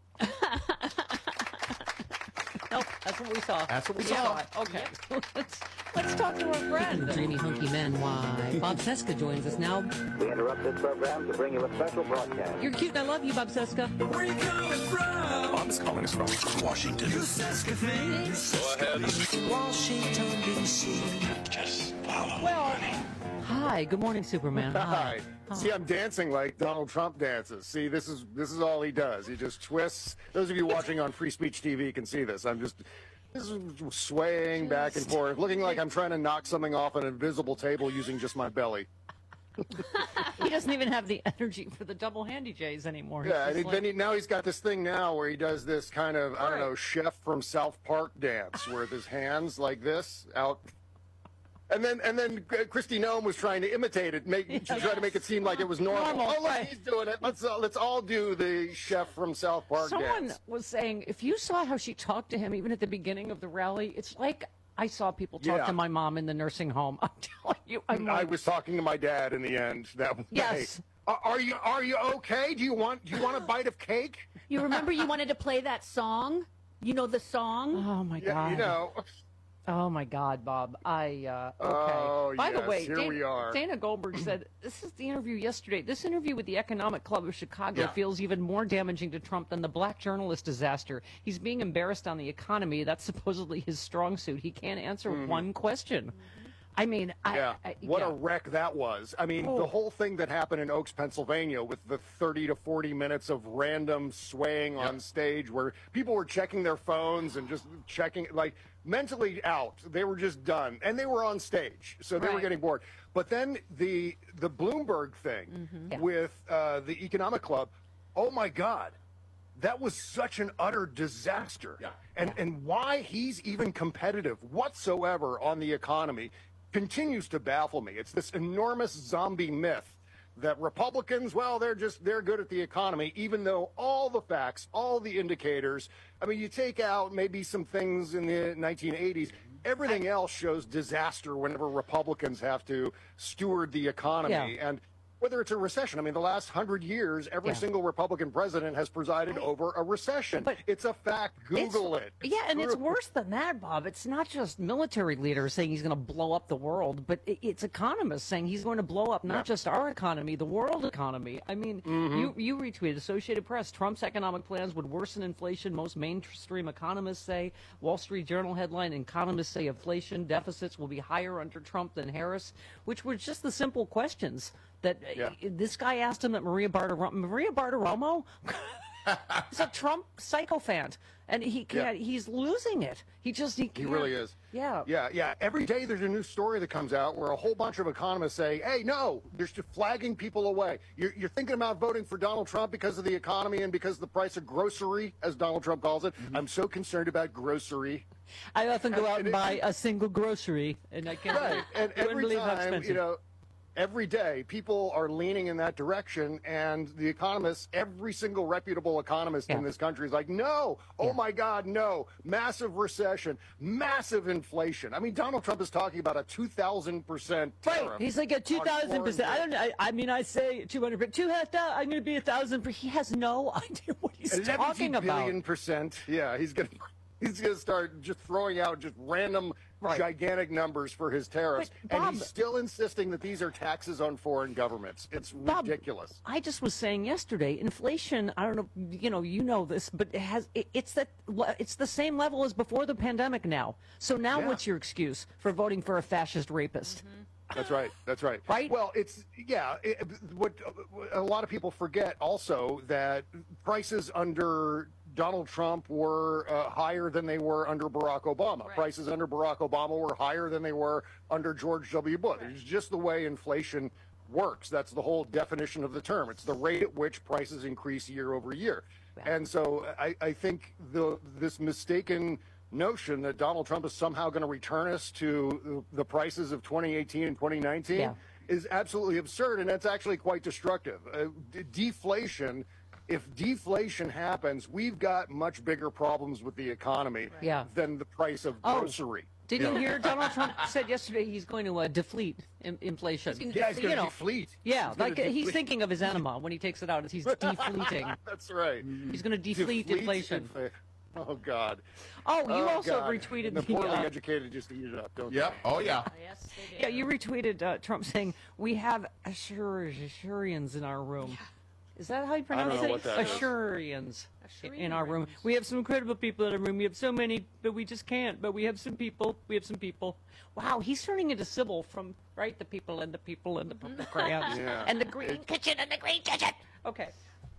Nope, that's what we saw. That's what we saw. saw. Okay, let's, let's talk to our friend. Dreamy Hunky Men, why? Bob Seska joins us now. We interrupt this program to bring you a special broadcast. You're cute and I love you, Bob Seska. Where are you coming from? Bob's calling us from Washington. You Seska things. Go ahead. Washington, D C Just follow Well, hi, good morning, Superman. Hi. See, I'm dancing like Donald Trump dances. See, this is this is all he does. He just twists. Those of you watching on Free Speech T V can see this. I'm just this is swaying back and forth, looking like I'm trying to knock something off an invisible table using just my belly. He doesn't even have the energy for the double handy J's anymore. He's Yeah, and just he, like- then he, now he's got this thing now where he does this kind of, I don't Right. know, chef from South Park dance, where with his hands like this out. And then and then Christy Nome was trying to imitate it, make to try to make it seem like it was normal. Normal, Oh, look, right. he's doing it. Let's uh, let's all do the chef from South Park Someone dance. was saying, if you saw how she talked to him, even at the beginning of the rally, it's like I saw people talk Yeah. to my mom in the nursing home. I'm telling you, I'm I like, was talking to my dad in the end. That way. Yes. Are, are you are you okay? Do you want do you want a bite of cake? You remember you wanted to play that song? You know the song? Oh my Yeah, God. you know. Oh my God, Bob. I uh okay. Oh, By the yes, way, here Dana, we are. Dana Goldberg said this is the interview yesterday. This interview with the Economic Club of Chicago Yeah. feels even more damaging to Trump than the black journalist disaster. He's being embarrassed on the economy. That's supposedly his strong suit. He can't answer Mhm. one question. I mean, I, Yeah, I what yeah. a wreck that was. I mean, Oh. the whole thing that happened in Oaks, Pennsylvania with the thirty to forty minutes of random swaying on stage where people were checking their phones and just checking, like, mentally out. They were just done. And they were on stage, so they were Right. getting bored. But then the the Bloomberg thing Mm-hmm. Yeah. with uh, the Economic Club, oh, my God. That was such an utter disaster. Yeah. And, and why he's even competitive whatsoever on the economy continues to baffle me. It's this enormous zombie myth that Republicans, well, they're just, they're good at the economy, even though all the facts, all the indicators, I mean, you take out maybe some things in the nineteen eighties, everything else shows disaster whenever Republicans have to steward the economy. Yeah. And whether it's a recession, I mean, the last hundred years, every Yeah. single Republican president has presided over a recession. It's a fact. Google it. Yeah, and it's true. worse than that, Bob. It's not just military leaders saying he's going to blow up the world, but i- it's economists saying he's going to blow up not Yeah. just our economy, the world economy. I mean, Mhm. you you retweeted Associated Press. Trump's economic plans would worsen inflation. Most mainstream economists say. Wall Street Journal headline: Economists say inflation deficits will be higher under Trump than Harris, which were just the simple questions that uh, Yeah. this guy asked him at Maria Bartiromo. Maria Bartiromo. He's a Trump sycophant, and he can't. He's losing it. He just he He can't. really is. Yeah. Yeah, yeah. Every day there's a new story that comes out where a whole bunch of economists say, hey, no, they're just flagging people away. You're, you're thinking about voting for Donald Trump because of the economy and because of the price of grocery, as Donald Trump calls it. Mm-hmm. I'm so concerned about grocery. I often go out and it- buy a single grocery, and I can't. Right. And I wouldn't every believe how time, expensive. you know, every day, people are leaning in that direction, and the economists, every single reputable economist Yeah. in this country is like, no, oh Yeah. my God, no, massive recession, massive inflation. I mean, Donald Trump is talking about a two thousand percent tariff. Right, he's like a two thousand percent. I don't know. I, I mean, I say two hundred, but two hundred. I'm going to be a thousand. He has no idea what he's talking about. eleven billion percent. Yeah, he's going to. He's going to start just throwing out just random, Right. gigantic numbers for his tariffs, But, Bob- and he's still insisting that these are taxes on foreign governments. It's Bob, ridiculous. I just was saying yesterday, inflation. I don't know, you know, you know this, but it has. It, it's that. It's the same level as before the pandemic now. So now, Yeah. what's your excuse for voting for a fascist rapist? That's right. That's right. Right? Well, it's yeah. It, what a lot of people forget also that prices under Donald Trump were uh, higher than they were under Barack Obama. Right. Prices under Barack Obama were higher than they were under George W. Bush. Right. It's just the way inflation works. That's the whole definition of the term. It's the rate at which prices increase year over year. And so I, I think the this mistaken notion that Donald Trump is somehow going to return us to the prices of twenty eighteen and twenty nineteen Yeah. is absolutely absurd, and that's actually quite destructive. Uh, d- deflation, if deflation happens, we've got much bigger problems with the economy Yeah. than the price of Oh, grocery. Did Yeah. you hear Donald Trump said yesterday he's going to uh, deflate in- inflation? Yeah, he's You going to know, deflate. Yeah, He's gonna like uh, he's deflate. thinking of his enema when he takes it out. He's defleeting. That's right. He's going to deflate, Deflate inflation. infa- Oh, God. Oh, you also God. retweeted And the the, poorly uh, educated just eat it up, don't Yeah. they? Oh, yeah. Yes, they do. Yeah, you retweeted uh, Trump saying we have Assur- Assurians in our room. Is that how you pronounce know it? what that is. Assurians in our room. We have some incredible people in our room. We have so many, but we just can't. But we have some people. We have some people. Wow, he's turning into Sybil from right the people and the people and the purple crayons Yeah. and the green kitchen and the green kitchen. Okay.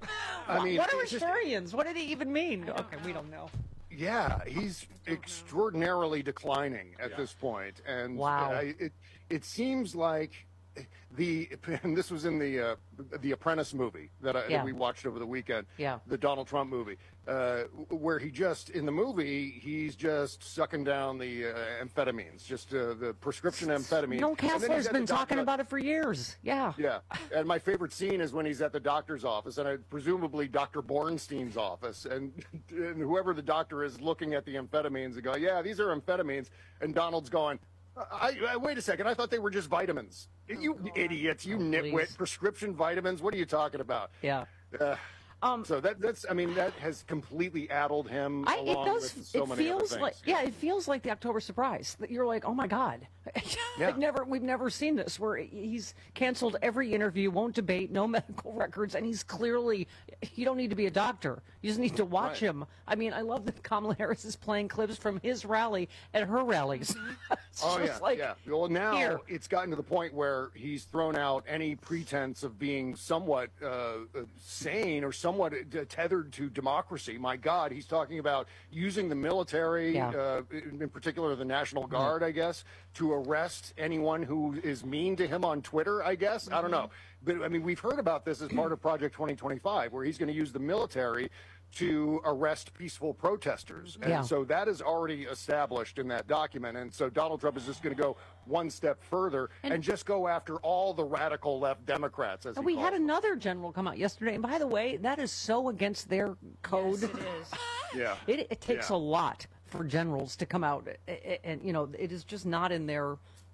I mean, what are it's just- Assurians? What did he even mean? Okay, we don't know. Yeah, he's extraordinarily declining at this point, and Wow. I, it it seems like the and this was in the uh, the Apprentice movie that, I, Yeah. that we watched over the weekend. Yeah. The Donald Trump movie, uh, where he just in the movie he's just sucking down the uh, amphetamines, just uh, the prescription amphetamines. No, And then he's Kessler's at been the doctor- talking about it for years. Yeah. Yeah, and my favorite scene is when he's at the doctor's office, and uh, presumably Doctor Bornstein's office, and, and whoever the doctor is looking at the amphetamines and going, "Yeah, these are amphetamines," and Donald's going, I, I, "Wait a second, I thought they were just vitamins." You idiots, you Oh, nitwit! please. Prescription vitamins? What are you talking about? Yeah. Uh, Um, so that that's I mean that has completely addled him. I, it along does. With so it many other feels things. like yeah, it feels like the October surprise that you're like, oh my god, Yeah. I've never we've never seen this where he's canceled every interview, won't debate, no medical records, and he's clearly you don't need to be a doctor, you just need to watch Right. him. I mean, I love that Kamala Harris is playing clips from his rally at her rallies. It's Oh just yeah, like, yeah. Well, now here. it's gotten to the point where he's thrown out any pretense of being somewhat uh, uh, sane or somewhat uh, tethered to democracy. My God, he's talking about using the military, Yeah. uh, in in particular the National Guard, I guess, to arrest anyone who is mean to him on Twitter. I guess I don't know, but I mean we've heard about this as part of Project twenty twenty-five, where he's going to use the military to arrest peaceful protesters. And Yeah. so that is already established in that document. And so Donald Trump is just going to go one step further and, And- just go after all the radical left Democrats, as he We calls had them. another general come out yesterday, and by the way, that is so against their code. Yes, it is. Yeah. It, it takes Yeah. a lot for generals to come out, a- a- and you know, it is just not in their,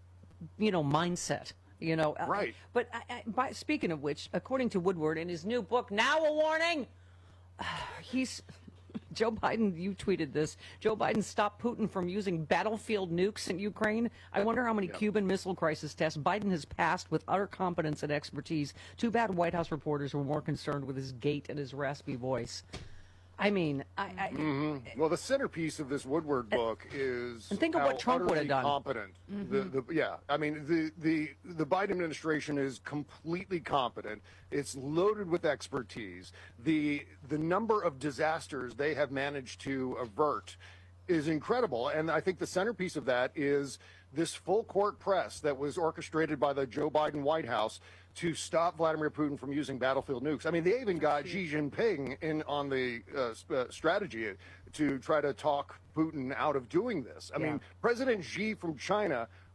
you know, mindset. You know, Uh, Right. But I, I, by, speaking of which, according to Woodward in his new book, Now a Warning, he's Joe Biden. You tweeted this. Joe Biden stopped Putin from using battlefield nukes in Ukraine. I wonder how many Cuban Missile Crisis tests Biden has passed with utter competence and expertise. Too bad White House reporters were more concerned with his gait and his raspy voice. I mean, I, I, Mhm. Well, the centerpiece of this Woodward book is And think of how what Trump would have utterly done. Competent. The, the, yeah, I mean, the, the the Biden administration is completely competent. It's loaded with expertise. The the number of disasters they have managed to avert is incredible, and I think the centerpiece of that is this full court press that was orchestrated by the Joe Biden White House to stop Vladimir Putin from using battlefield nukes. I mean, they even got Xi Jinping in on the uh, s- uh, strategy to try to talk Putin out of doing this. I Yeah. mean, President Xi from China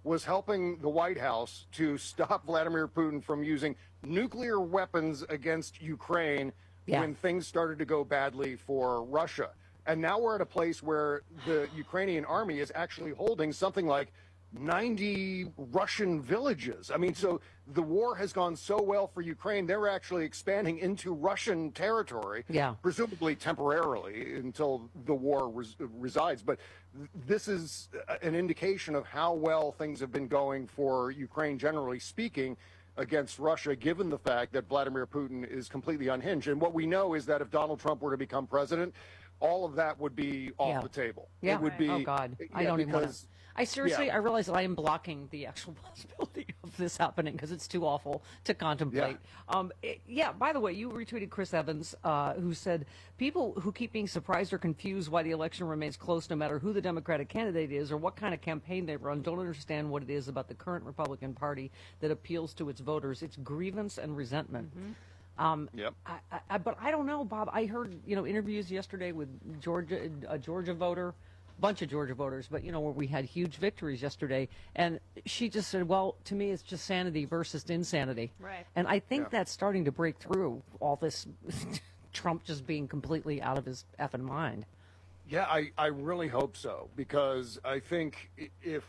was helping the White House to stop Vladimir Putin from using nuclear weapons against Ukraine Yeah. when things started to go badly for Russia. And now we're at a place where the Ukrainian army is actually holding something like ninety Russian villages. I mean, so the war has gone so well for Ukraine, they're actually expanding into Russian territory, Yeah. presumably temporarily until the war res- resides. But th- this is uh, an indication of how well things have been going for Ukraine, generally speaking, against Russia, given the fact that Vladimir Putin is completely unhinged. And what we know is that if Donald Trump were to become president, all of that would be off Yeah. the table. Yeah. It would be. Oh God, I yeah, don't even want to. because- I seriously, yeah. I realize that I am blocking the actual possibility of this happening because it's too awful to contemplate. Um, it- yeah. By the way, you retweeted Chris Evans, uh, who said people who keep being surprised or confused why the election remains close, no matter who the Democratic candidate is or what kind of campaign they run, don't understand what it is about the current Republican Party that appeals to its voters. It's grievance and resentment. Um, Yep. I, I, I- but I don't know, Bob. I heard you know interviews yesterday with Georgia, a Georgia voter, bunch of Georgia voters, but you know where we had huge victories yesterday, and she just said, "Well, to me, it's just sanity versus insanity." Right. And I think Yeah. that's starting to break through all this Trump just being completely out of his effing mind. Yeah, I, I really hope so, because I think i- if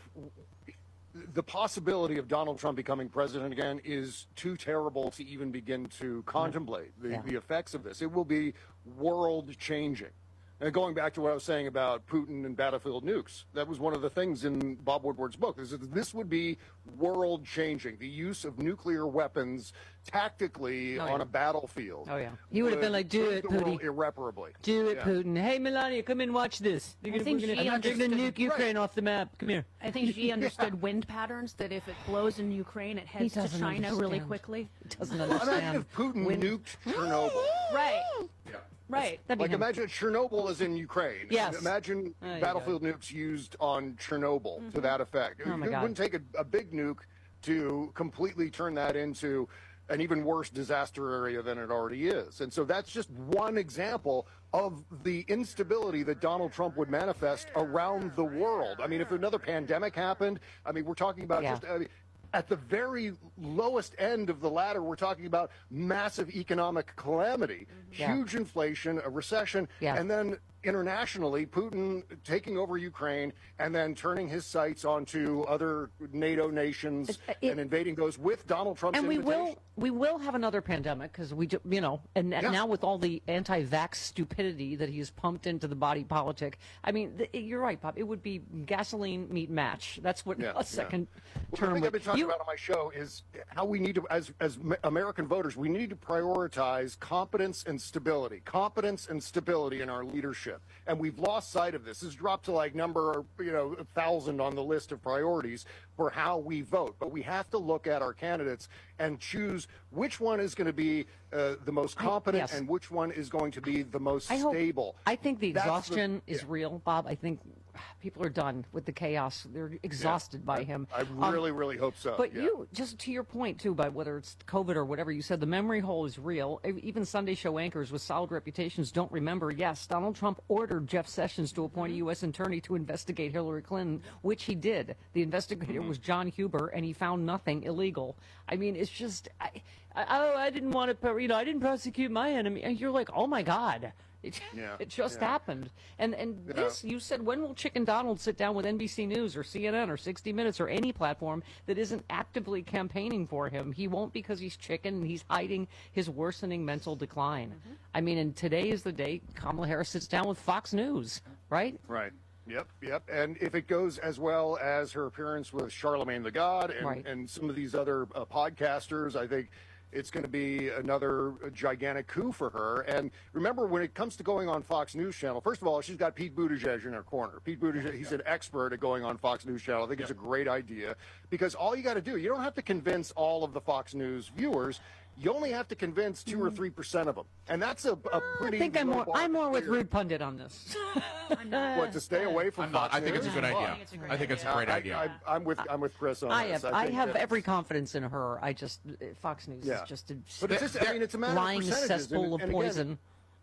the possibility of Donald Trump becoming president again is too terrible to even begin to contemplate the, Yeah. the effects of this. It will be world changing. And going back to what I was saying about Putin and battlefield nukes, that was one of the things in Bob Woodward's book. Is that this would be world changing. The use of nuclear weapons tactically Oh, on yeah. a battlefield. Oh, yeah. He would have been like, "Do hurt it, the world Putin. irreparably. Do it, Yeah. Putin. Hey, Melania, come and watch this. I think she I'm not going to understood- nuke Ukraine off the map. Come here." I think she understood wind patterns, that if it blows in Ukraine, it heads to doesn't China really understand. quickly. He doesn't Well, imagine understand. if Putin When- nuked Chernobyl. Right. Right. That'd be Like, him. imagine Chernobyl is in Ukraine. Yes. Imagine Ay, battlefield nukes used on Chernobyl to that effect. Oh, my it God. wouldn't take a, a big nuke to completely turn that into an even worse disaster area than it already is. And so that's just one example of the instability that Donald Trump would manifest around the world. I mean, if another pandemic happened, I mean, we're talking about Yeah. just... I mean, at the very lowest end of the ladder, we're talking about massive economic calamity, Yeah. huge inflation, a recession, Yeah. and then internationally, Putin taking over Ukraine and then turning his sights onto other NATO nations It- it- and invading those with Donald Trump's And we invitation. will we will have another pandemic because we ju- you know and Yeah. now with all the anti-vax stupidity that he's pumped into the body politic. I mean, th- you're right, Bob. It would be gasoline meat match. That's what Yeah, a second Well, the term thing would. I've been talking You- about on my show is how we need to, as as Ma- American voters, we need to prioritize competence and stability, competence and stability in our leadership, and we've lost sight of this. This has dropped to like number you know a thousand on the list of priorities for how we vote. But we have to look at our candidates and choose which one is going to be uh, the most competent yes. and which one is going to be the most I hope- stable. I think the That's the- exhaustion is yeah. real, Bob. I think people are done with the chaos. They're exhausted by I- him. I Um, really, really hope so. But yeah. you, just to your point too, about whether it's COVID or whatever you said, the memory hole is real. E- Even Sunday show anchors with solid reputations don't remember. Yes, Donald Trump ordered Jeff Sessions to appoint a U S attorney to investigate Hillary Clinton, which he did. The investigator was John Huber, and he found nothing illegal. I mean, it's just, I, I, oh, I didn't want to, you know, I didn't prosecute my enemy. And you're like, oh my God. It, Yeah, it just yeah. happened. And and Yeah. this, you said, when will Chicken Donald sit down with N B C News or C N N or sixty minutes or any platform that isn't actively campaigning for him? He won't, because he's chicken and he's hiding his worsening mental decline. Mm-hmm. I mean, and today is the day Kamala Harris sits down with Fox News, right? Right. Yep, yep. And if it goes as well as her appearance with Charlemagne the God and, Right. and some of these other uh, podcasters, I think it's going to be another gigantic coup for her. And remember, when it comes to going on Fox News Channel, first of all, she's got Pete Buttigieg in her corner. Pete Buttigieg, he's an expert at going on Fox News Channel. I think it's a great idea because all you got to do, you don't have to convince all of the Fox News viewers. You only have to convince two or three percent of them, and that's a, a pretty. I think I'm low more, bar I'm to more with clear. Rude Pundit on this. What, to stay away from I'm not. Fox I think it's a News? good idea. it's a great I think it's a Yeah, great I- idea. I, I'm with I'm with Chris on I this. have I, think have that every it's- confidence in her. I just Fox News Yeah. uh, is just a But it's just, I mean, it's a matter lying of percentages. cesspool and, of and again, poison.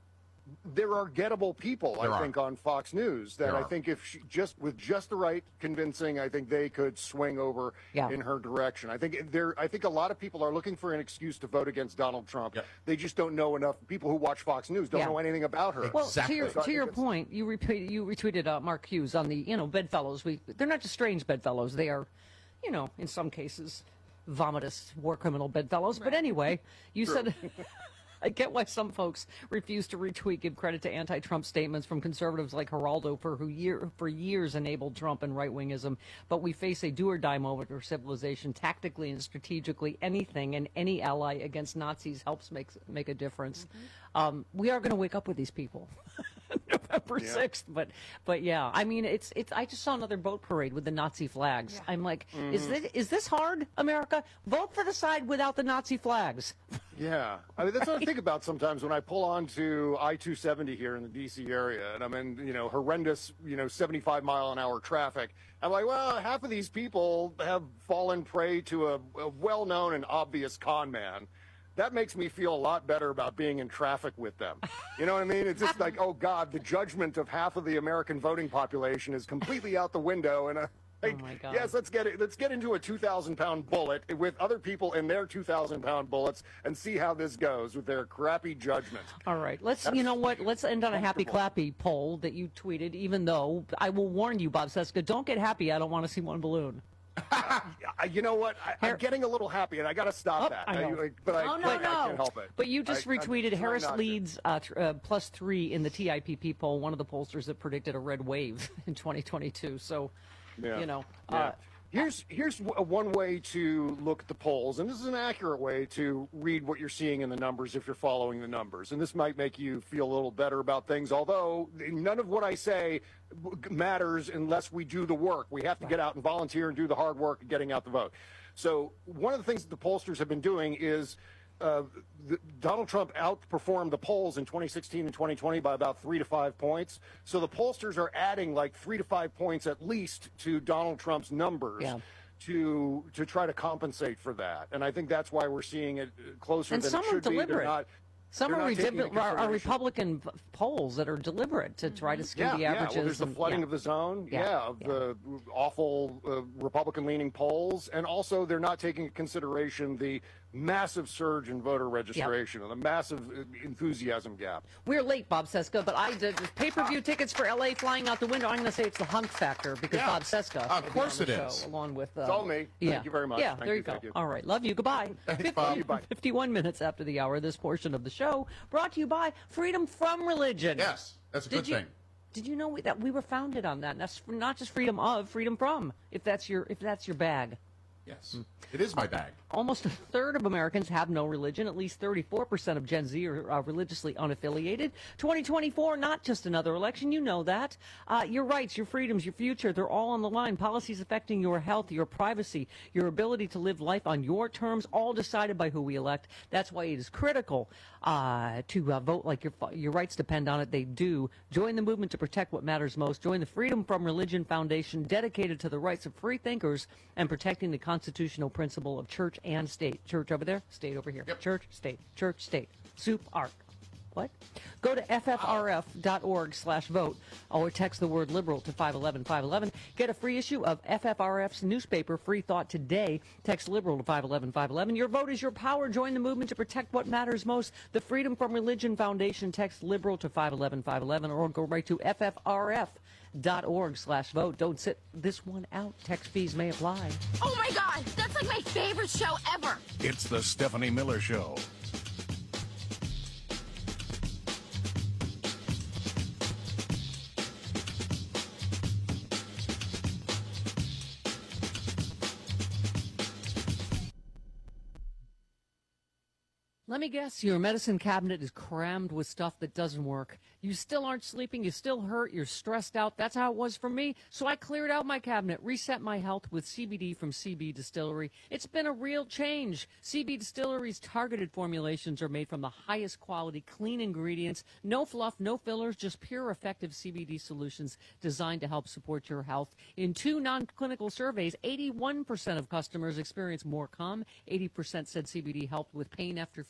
there are gettable people, There I are. think, on Fox News that There I are. think if she, just with just the right convincing, I think they could swing over Yeah. in her direction. I think there. I think a lot of people are looking for an excuse to vote against Donald Trump. They just don't know enough. People who watch Fox News don't Yeah. know anything about her. Well, to your, So I to your think it's- point, you retweeted, you retweeted uh, Mark Hughes on the, you know, bedfellows. We They're not just strange bedfellows. They are, you know, in some cases, vomitous war criminal bedfellows. But anyway, you True. said... I get why some folks refuse to retweet, give credit to anti-Trump statements from conservatives like Geraldo for who year for years enabled Trump and right-wingism. But we face a do-or-die moment where civilization, tactically and strategically, anything and any ally against Nazis helps make make a difference. Um, we are going to wake up with these people. November Yeah. sixth, but but yeah, I mean it's it's. I just saw another boat parade with the Nazi flags. I'm like, is Mhm. this is this hard, America? Vote for the side without the Nazi flags. Yeah, I mean that's what I think about sometimes when I pull onto I two seventy here in the D C area, and I'm in you know horrendous you know seventy-five mile an hour traffic. I'm like, well, half of these people have fallen prey to a, a well-known and obvious con man. That makes me feel a lot better about being in traffic with them. You know what I mean? It's just like, oh God, the judgment of half of the American voting population is completely out the window, and. Uh, Like, Oh my God. yes, let's get it. Let's get into a two thousand pound bullet with other people in their two thousand pound bullets and see how this goes with their crappy judgment. All right, let's. That's You know what? Let's end on a happy comfortable. clappy poll that you tweeted. Even though I will warn you, Bob Seska, don't get happy. I don't want to see one balloon. I- You know what? I, I'm getting a little happy, and I got to stop Oh, that. I know. I- but I, Oh, no, but I no. can't help it. But you just I- I'm retweeted trying Harris not to. leads uh, tr- uh, plus three in the T I P P poll, one of the pollsters that predicted a red wave in twenty twenty-two. So, Yeah. you know. Yeah. Uh, Here's here's w- one way to look at the polls, and this is an accurate way to read what you're seeing in the numbers if you're following the numbers. And this might make you feel a little better about things, although none of what I say w- matters unless we do the work. We have to get out and volunteer and do the hard work of getting out the vote. So one of the things that the pollsters have been doing is uh, the, Donald Trump outperformed the polls in twenty sixteen and twenty twenty by about three to five points. So the pollsters are adding like three to five points at least to Donald Trump's numbers Yeah. to to try to compensate for that. And I think that's why we're seeing it closer and than some it are should be. They're deliberate. not, Some they're are, not taking redib- into are, are consideration- Republican v- polls that are deliberate to try to skew yeah, the yeah. averages. Well, there's the and- flooding yeah. of the zone, Yeah, yeah, of the awful uh, Republican-leaning polls, and also they're not taking into consideration the massive surge in voter registration and the massive uh, enthusiasm gap. We're late, Bob Seska, but I did pay-per-view tickets for L A flying out the window. I'm going to say it's the hunk factor because Yeah. Bob Seska. Of will be course on the it show, is. Along with uh, It's all me. Yeah. Thank you very much. Yeah, Thank there you, you go. thank you. All right, love you. Goodbye. Thanks, Bob. Bye. fifty-one minutes after the hour, this portion of the show brought to you by Freedom from Religion. Yes, that's a Did good you- thing. Did you know we, that we were founded on that? And that's for- not just freedom of, freedom from. If that's your if that's your bag. Yes, it is my bag. Almost a third of Americans have no religion. At least thirty-four percent of Gen Z are uh, religiously unaffiliated. twenty twenty-four, not just another election. You know that. Uh, your rights, your freedoms, your future, they're all on the line. Policies affecting your health, your privacy, your ability to live life on your terms, all decided by who we elect. That's why it is critical uh, to uh, vote like your, your rights depend on it. They do. Join the movement to protect what matters most. Join the Freedom from Religion Foundation, dedicated to the rights of free thinkers and protecting the constitutional principle of church and state. Church over there, state over here. Church, state, church, state. Soup, arc. What? Go to F F R F dot org slash vote or text the word liberal to five eleven five eleven. Get a free issue of F F R F's newspaper, Free Thought Today. Text liberal to five eleven five eleven. Your vote is your power. Join the movement to protect what matters most. The Freedom from Religion Foundation. Text liberal to five eleven five eleven or go right to F F R F dot org slash vote. Don't sit this one out. Text fees may apply. Oh my God, that's like my favorite show ever. It's the Stephanie Miller Show. Let me guess, your medicine cabinet is crammed with stuff that doesn't work. You still aren't sleeping, you still hurt, you're stressed out. That's how it was for me. So I cleared out my cabinet, reset my health with C B D from C B Distillery. It's been a real change. C B Distillery's targeted formulations are made from the highest quality, clean ingredients. No fluff, no fillers, just pure, effective C B D solutions designed to help support your health. In two non-clinical surveys, eighty-one percent of customers experienced more calm. eighty percent said C B D helped with pain after physical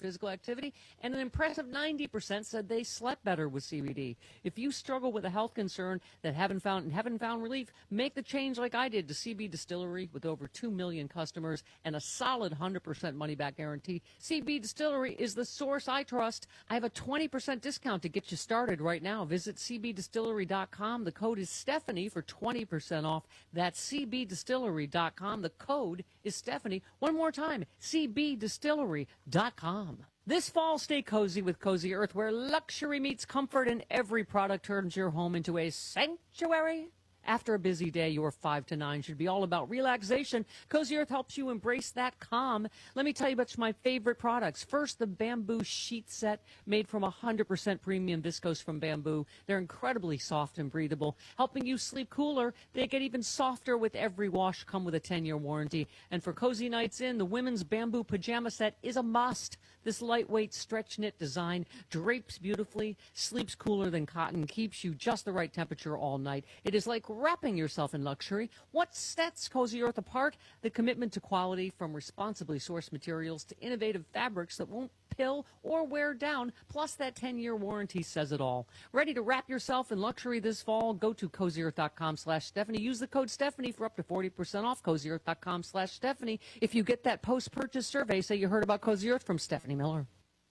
physical activity, and an impressive ninety percent said they slept better with C B D. If you struggle with a health concern that haven't found and haven't found relief, make the change like I did to C B Distillery with over two million customers and a solid one hundred percent money-back guarantee. C B Distillery is the source I trust. I have a twenty percent discount to get you started right now. Visit C B distillery dot com. The code is Stephanie for twenty percent off. That's C B distillery dot com. The code is Stephanie. One more time, C B distillery dot com. This fall, stay cozy with Cozy Earth, where luxury meets comfort and every product turns your home into a sanctuary. After a busy day, your five to nine should be all about relaxation. Cozy Earth helps you embrace that calm. Let me tell you about my favorite products. First, the bamboo sheet set made from one hundred percent premium viscose from bamboo. They're incredibly soft and breathable, helping you sleep cooler. They get even softer with every wash, come with a ten-year warranty. And for cozy nights in, the women's bamboo pajama set is a must. This lightweight stretch knit design drapes beautifully, sleeps cooler than cotton, keeps you just the right temperature all night. It is like wrapping yourself in luxury. What sets Cozy Earth apart? The commitment to quality, from responsibly sourced materials to innovative fabrics that won't pill or wear down, plus that ten-year warranty says it all. Ready to wrap yourself in luxury this fall? Go to cozy earth dot com slash Stephanie. Use the code Stephanie for up to forty percent off. cozy earth dot com slash Stephanie. If you get that post-purchase survey, say you heard about Cozy Earth from Stephanie Miller.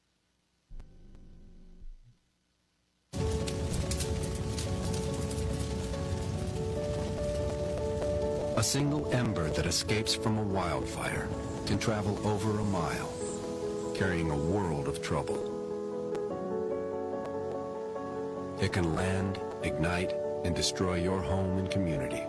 A single ember that escapes from a wildfire can travel over a mile, carrying a world of trouble. It can land, ignite, and destroy your home and community.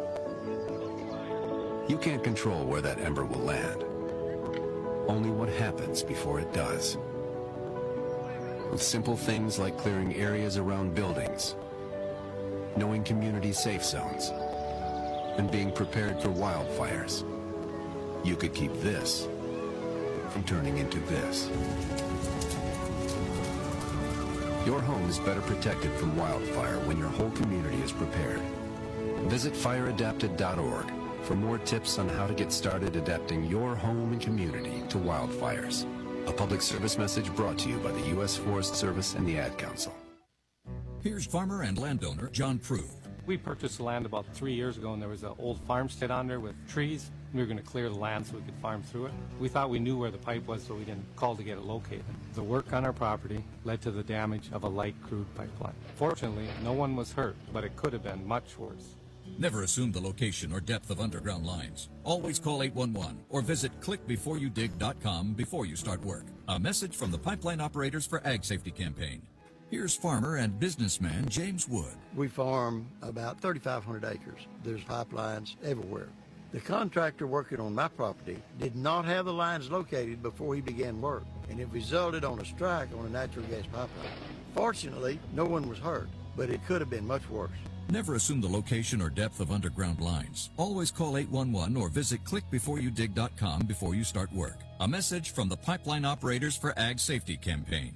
You can't control where that ember will land, only what happens before it does. With simple things like clearing areas around buildings, knowing community safe zones, and being prepared for wildfires, you could keep this from turning into this. Your home is better protected from wildfire when your whole community is prepared. Visit fire adapted dot org for more tips on how to get started adapting your home and community to wildfires. A public service message brought to you by the U S Forest Service and the Ad Council. Here's farmer and landowner John Prue. We purchased the land about three years ago, and there was an old farmstead on there with trees. We were going to clear the land so we could farm through it. We thought we knew where the pipe was, so we didn't call to get it located. The work on our property led to the damage of a light crude pipeline. Fortunately, no one was hurt, but it could have been much worse. Never assume the location or depth of underground lines. Always call eight one one or visit click before you dig dot com before you start work. A message from the Pipeline Operators for Ag Safety campaign. Here's farmer and businessman James Wood. We farm about thirty-five hundred acres. There's pipelines everywhere. The contractor working on my property did not have the lines located before he began work, and it resulted on a strike on a natural gas pipeline. Fortunately, no one was hurt, but it could have been much worse. Never assume the location or depth of underground lines. Always call eight one one or visit click before you dig dot com before you start work. A message from the Pipeline Operators for Ag Safety campaign.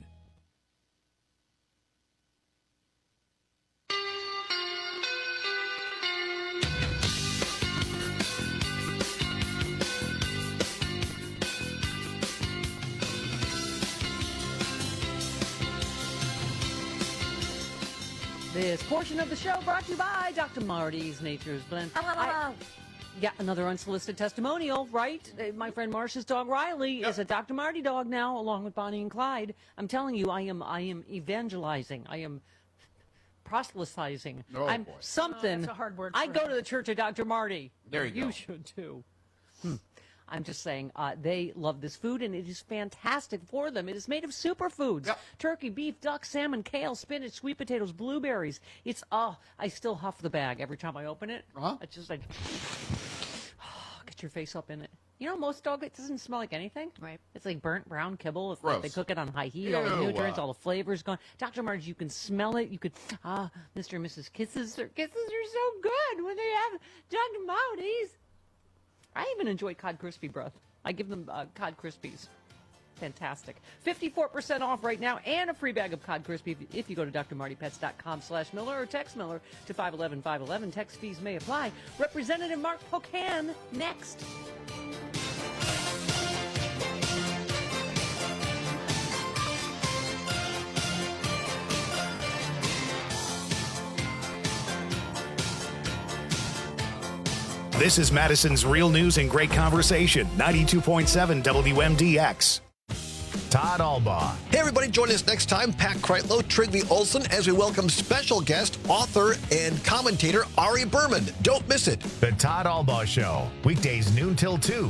This portion of the show brought to you by Doctor Marty's Nature's Blend. I, yeah, another unsolicited testimonial, right? Uh, My friend Marcia's dog Riley is a Doctor Marty dog now, along with Bonnie and Clyde. I'm telling you, I am, I am evangelizing. I am proselytizing. Oh, I'm boy. something. Oh, that's a hard word I for go him. to the Church of Doctor Marty. There you You go. should too. Hmm. I'm just saying, uh, they love this food, and it is fantastic for them. It is made of superfoods. Yep. Turkey, beef, duck, salmon, kale, spinach, sweet potatoes, blueberries. It's, oh, I still huff the bag every time I open it. Uh-huh. It's just like, get your face up in it. You know, most dog, it doesn't smell like anything. Right. It's like burnt brown kibble. It's like they Gross. cook it on high heat, all the Ew. nutrients, all the flavors gone. Doctor Martin's, you can smell it. You could, ah, Mister and Missus Kisses. Their kisses are so good when they have Doctor Marty's. I even enjoy cod crispy breath. I give them uh, cod crispies. Fantastic. fifty-four percent off right now and a free bag of cod crispy if, if you go to d r marty pets dot com slash Miller or text Miller to five one one five one one. Text fees may apply. Representative Mark Pocan next. This is Madison's Real News and Great Conversation, ninety-two point seven W M D X. Todd Albaugh. Hey, everybody, join us next time, Pat Kreitlow, Trigby Olson, as we welcome special guest, author, and commentator Ari Berman. Don't miss it. The Todd Albaugh Show, weekdays noon till two.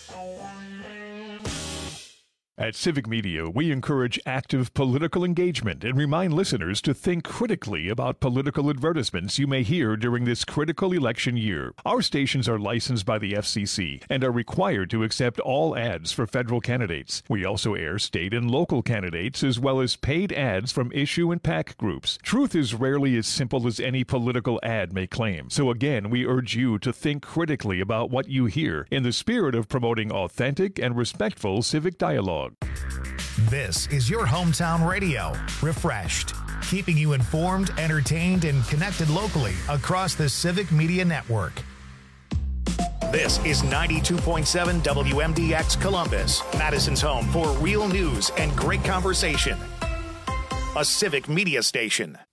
At Civic Media, we encourage active political engagement and remind listeners to think critically about political advertisements you may hear during this critical election year. Our stations are licensed by the F C C and are required to accept all ads for federal candidates. We also air state and local candidates as well as paid ads from issue and PAC groups. Truth is rarely as simple as any political ad may claim. So again, we urge you to think critically about what you hear in the spirit of promoting authentic and respectful civic dialogue. This is your hometown radio, refreshed, keeping you informed, entertained, and connected locally across the Civic Media Network. This is ninety-two point seven W M D X Columbus, Madison's home for real news and great conversation. A Civic Media station.